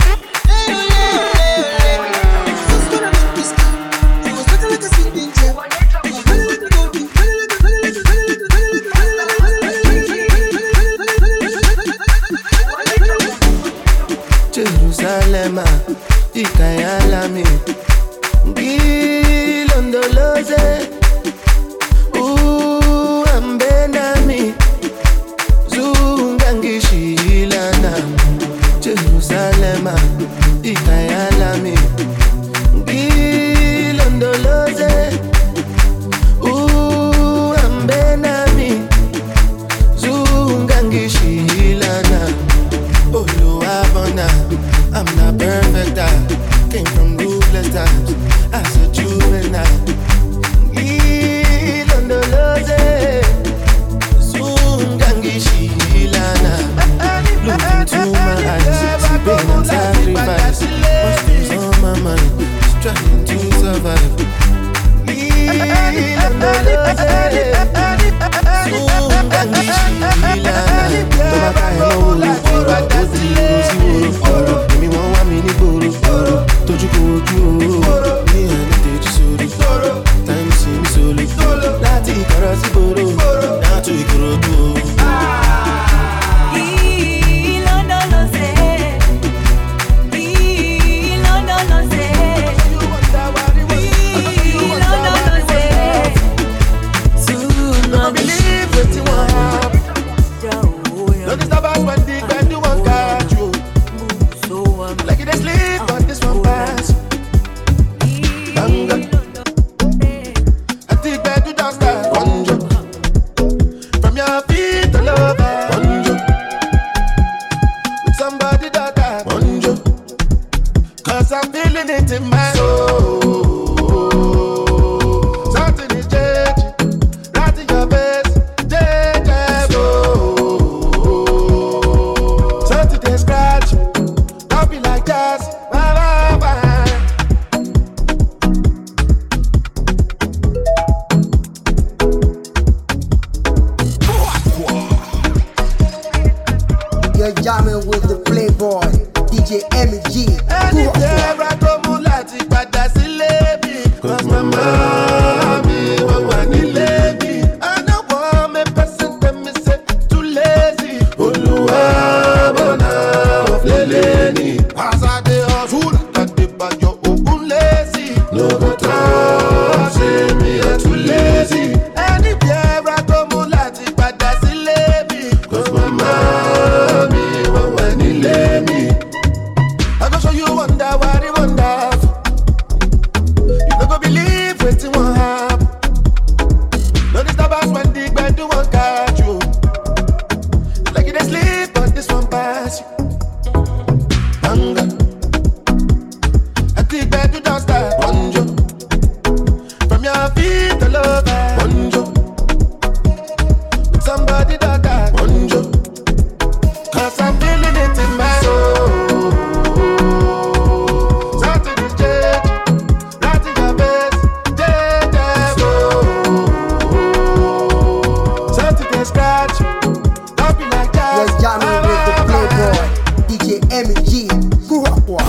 Speaker 23: Jerusalem, Ikayalami, Gilondoloze, Ooh, Ambenami, Zungangishilana, Jerusalem, Ikayalami, Gilondoloze, Ooh, Ambenami, Zungangishilana, Oluwabona. I'm not perfect, I came from ruthless times as a juvenile. Ilondoloze, Zungangishilana. Look into my eyes, see pain and sacrifice. What's things on my mind, trying to survive. Ilondoloze, Zungangishilana. Tobaka hello, mi wọ́n wá mi ní gbòòrò tójú kò ojú o ní ẹni tèjú sórí táìmù sí mi sólè láti ìkọ̀rọ̀ sí gbòòrò náà tún ìkòròdú o. Don't believe wetin wan happen. No disturb us when the bed do one catch you. Like it is sleep, but this one pass. Banga. I think bed do dance that bonjo. From your feet to love bonjo. With somebody that got bonjo. Cause I'm feeling it in my soul. Something is changing. Right in your face. Something they scratch. Don't be like that. Bye, bye, bye.
Speaker 22: You're jamming with the Playboy, D J M G.
Speaker 17: Cause my mommy won't want to let me. I know one me person tell me say too lazy. Oluwabona of leleni. As I dey hustle, that dey bag your open lazy. No go talk, say me I too lazy. Anywhere I go, mo lati pada sile mi. Cause my mommy won't want to let me. I go show you wonder, what it wonderful. You no go believe wetin wan happen. No disturb us when the bed do one catch you. Like you dey sleep, but this one pass you. Banga. I think bed do dance that bonjo. From your feet to love bonjo. With somebody that got bonjo. Cause I'm feeling it in my soul. Something is changing. Right in your face. Yeah, yeah, oh. Something they scratch. Don't be like that.
Speaker 22: You're jamming with the Playboy, D J M G. Quoi, quoi.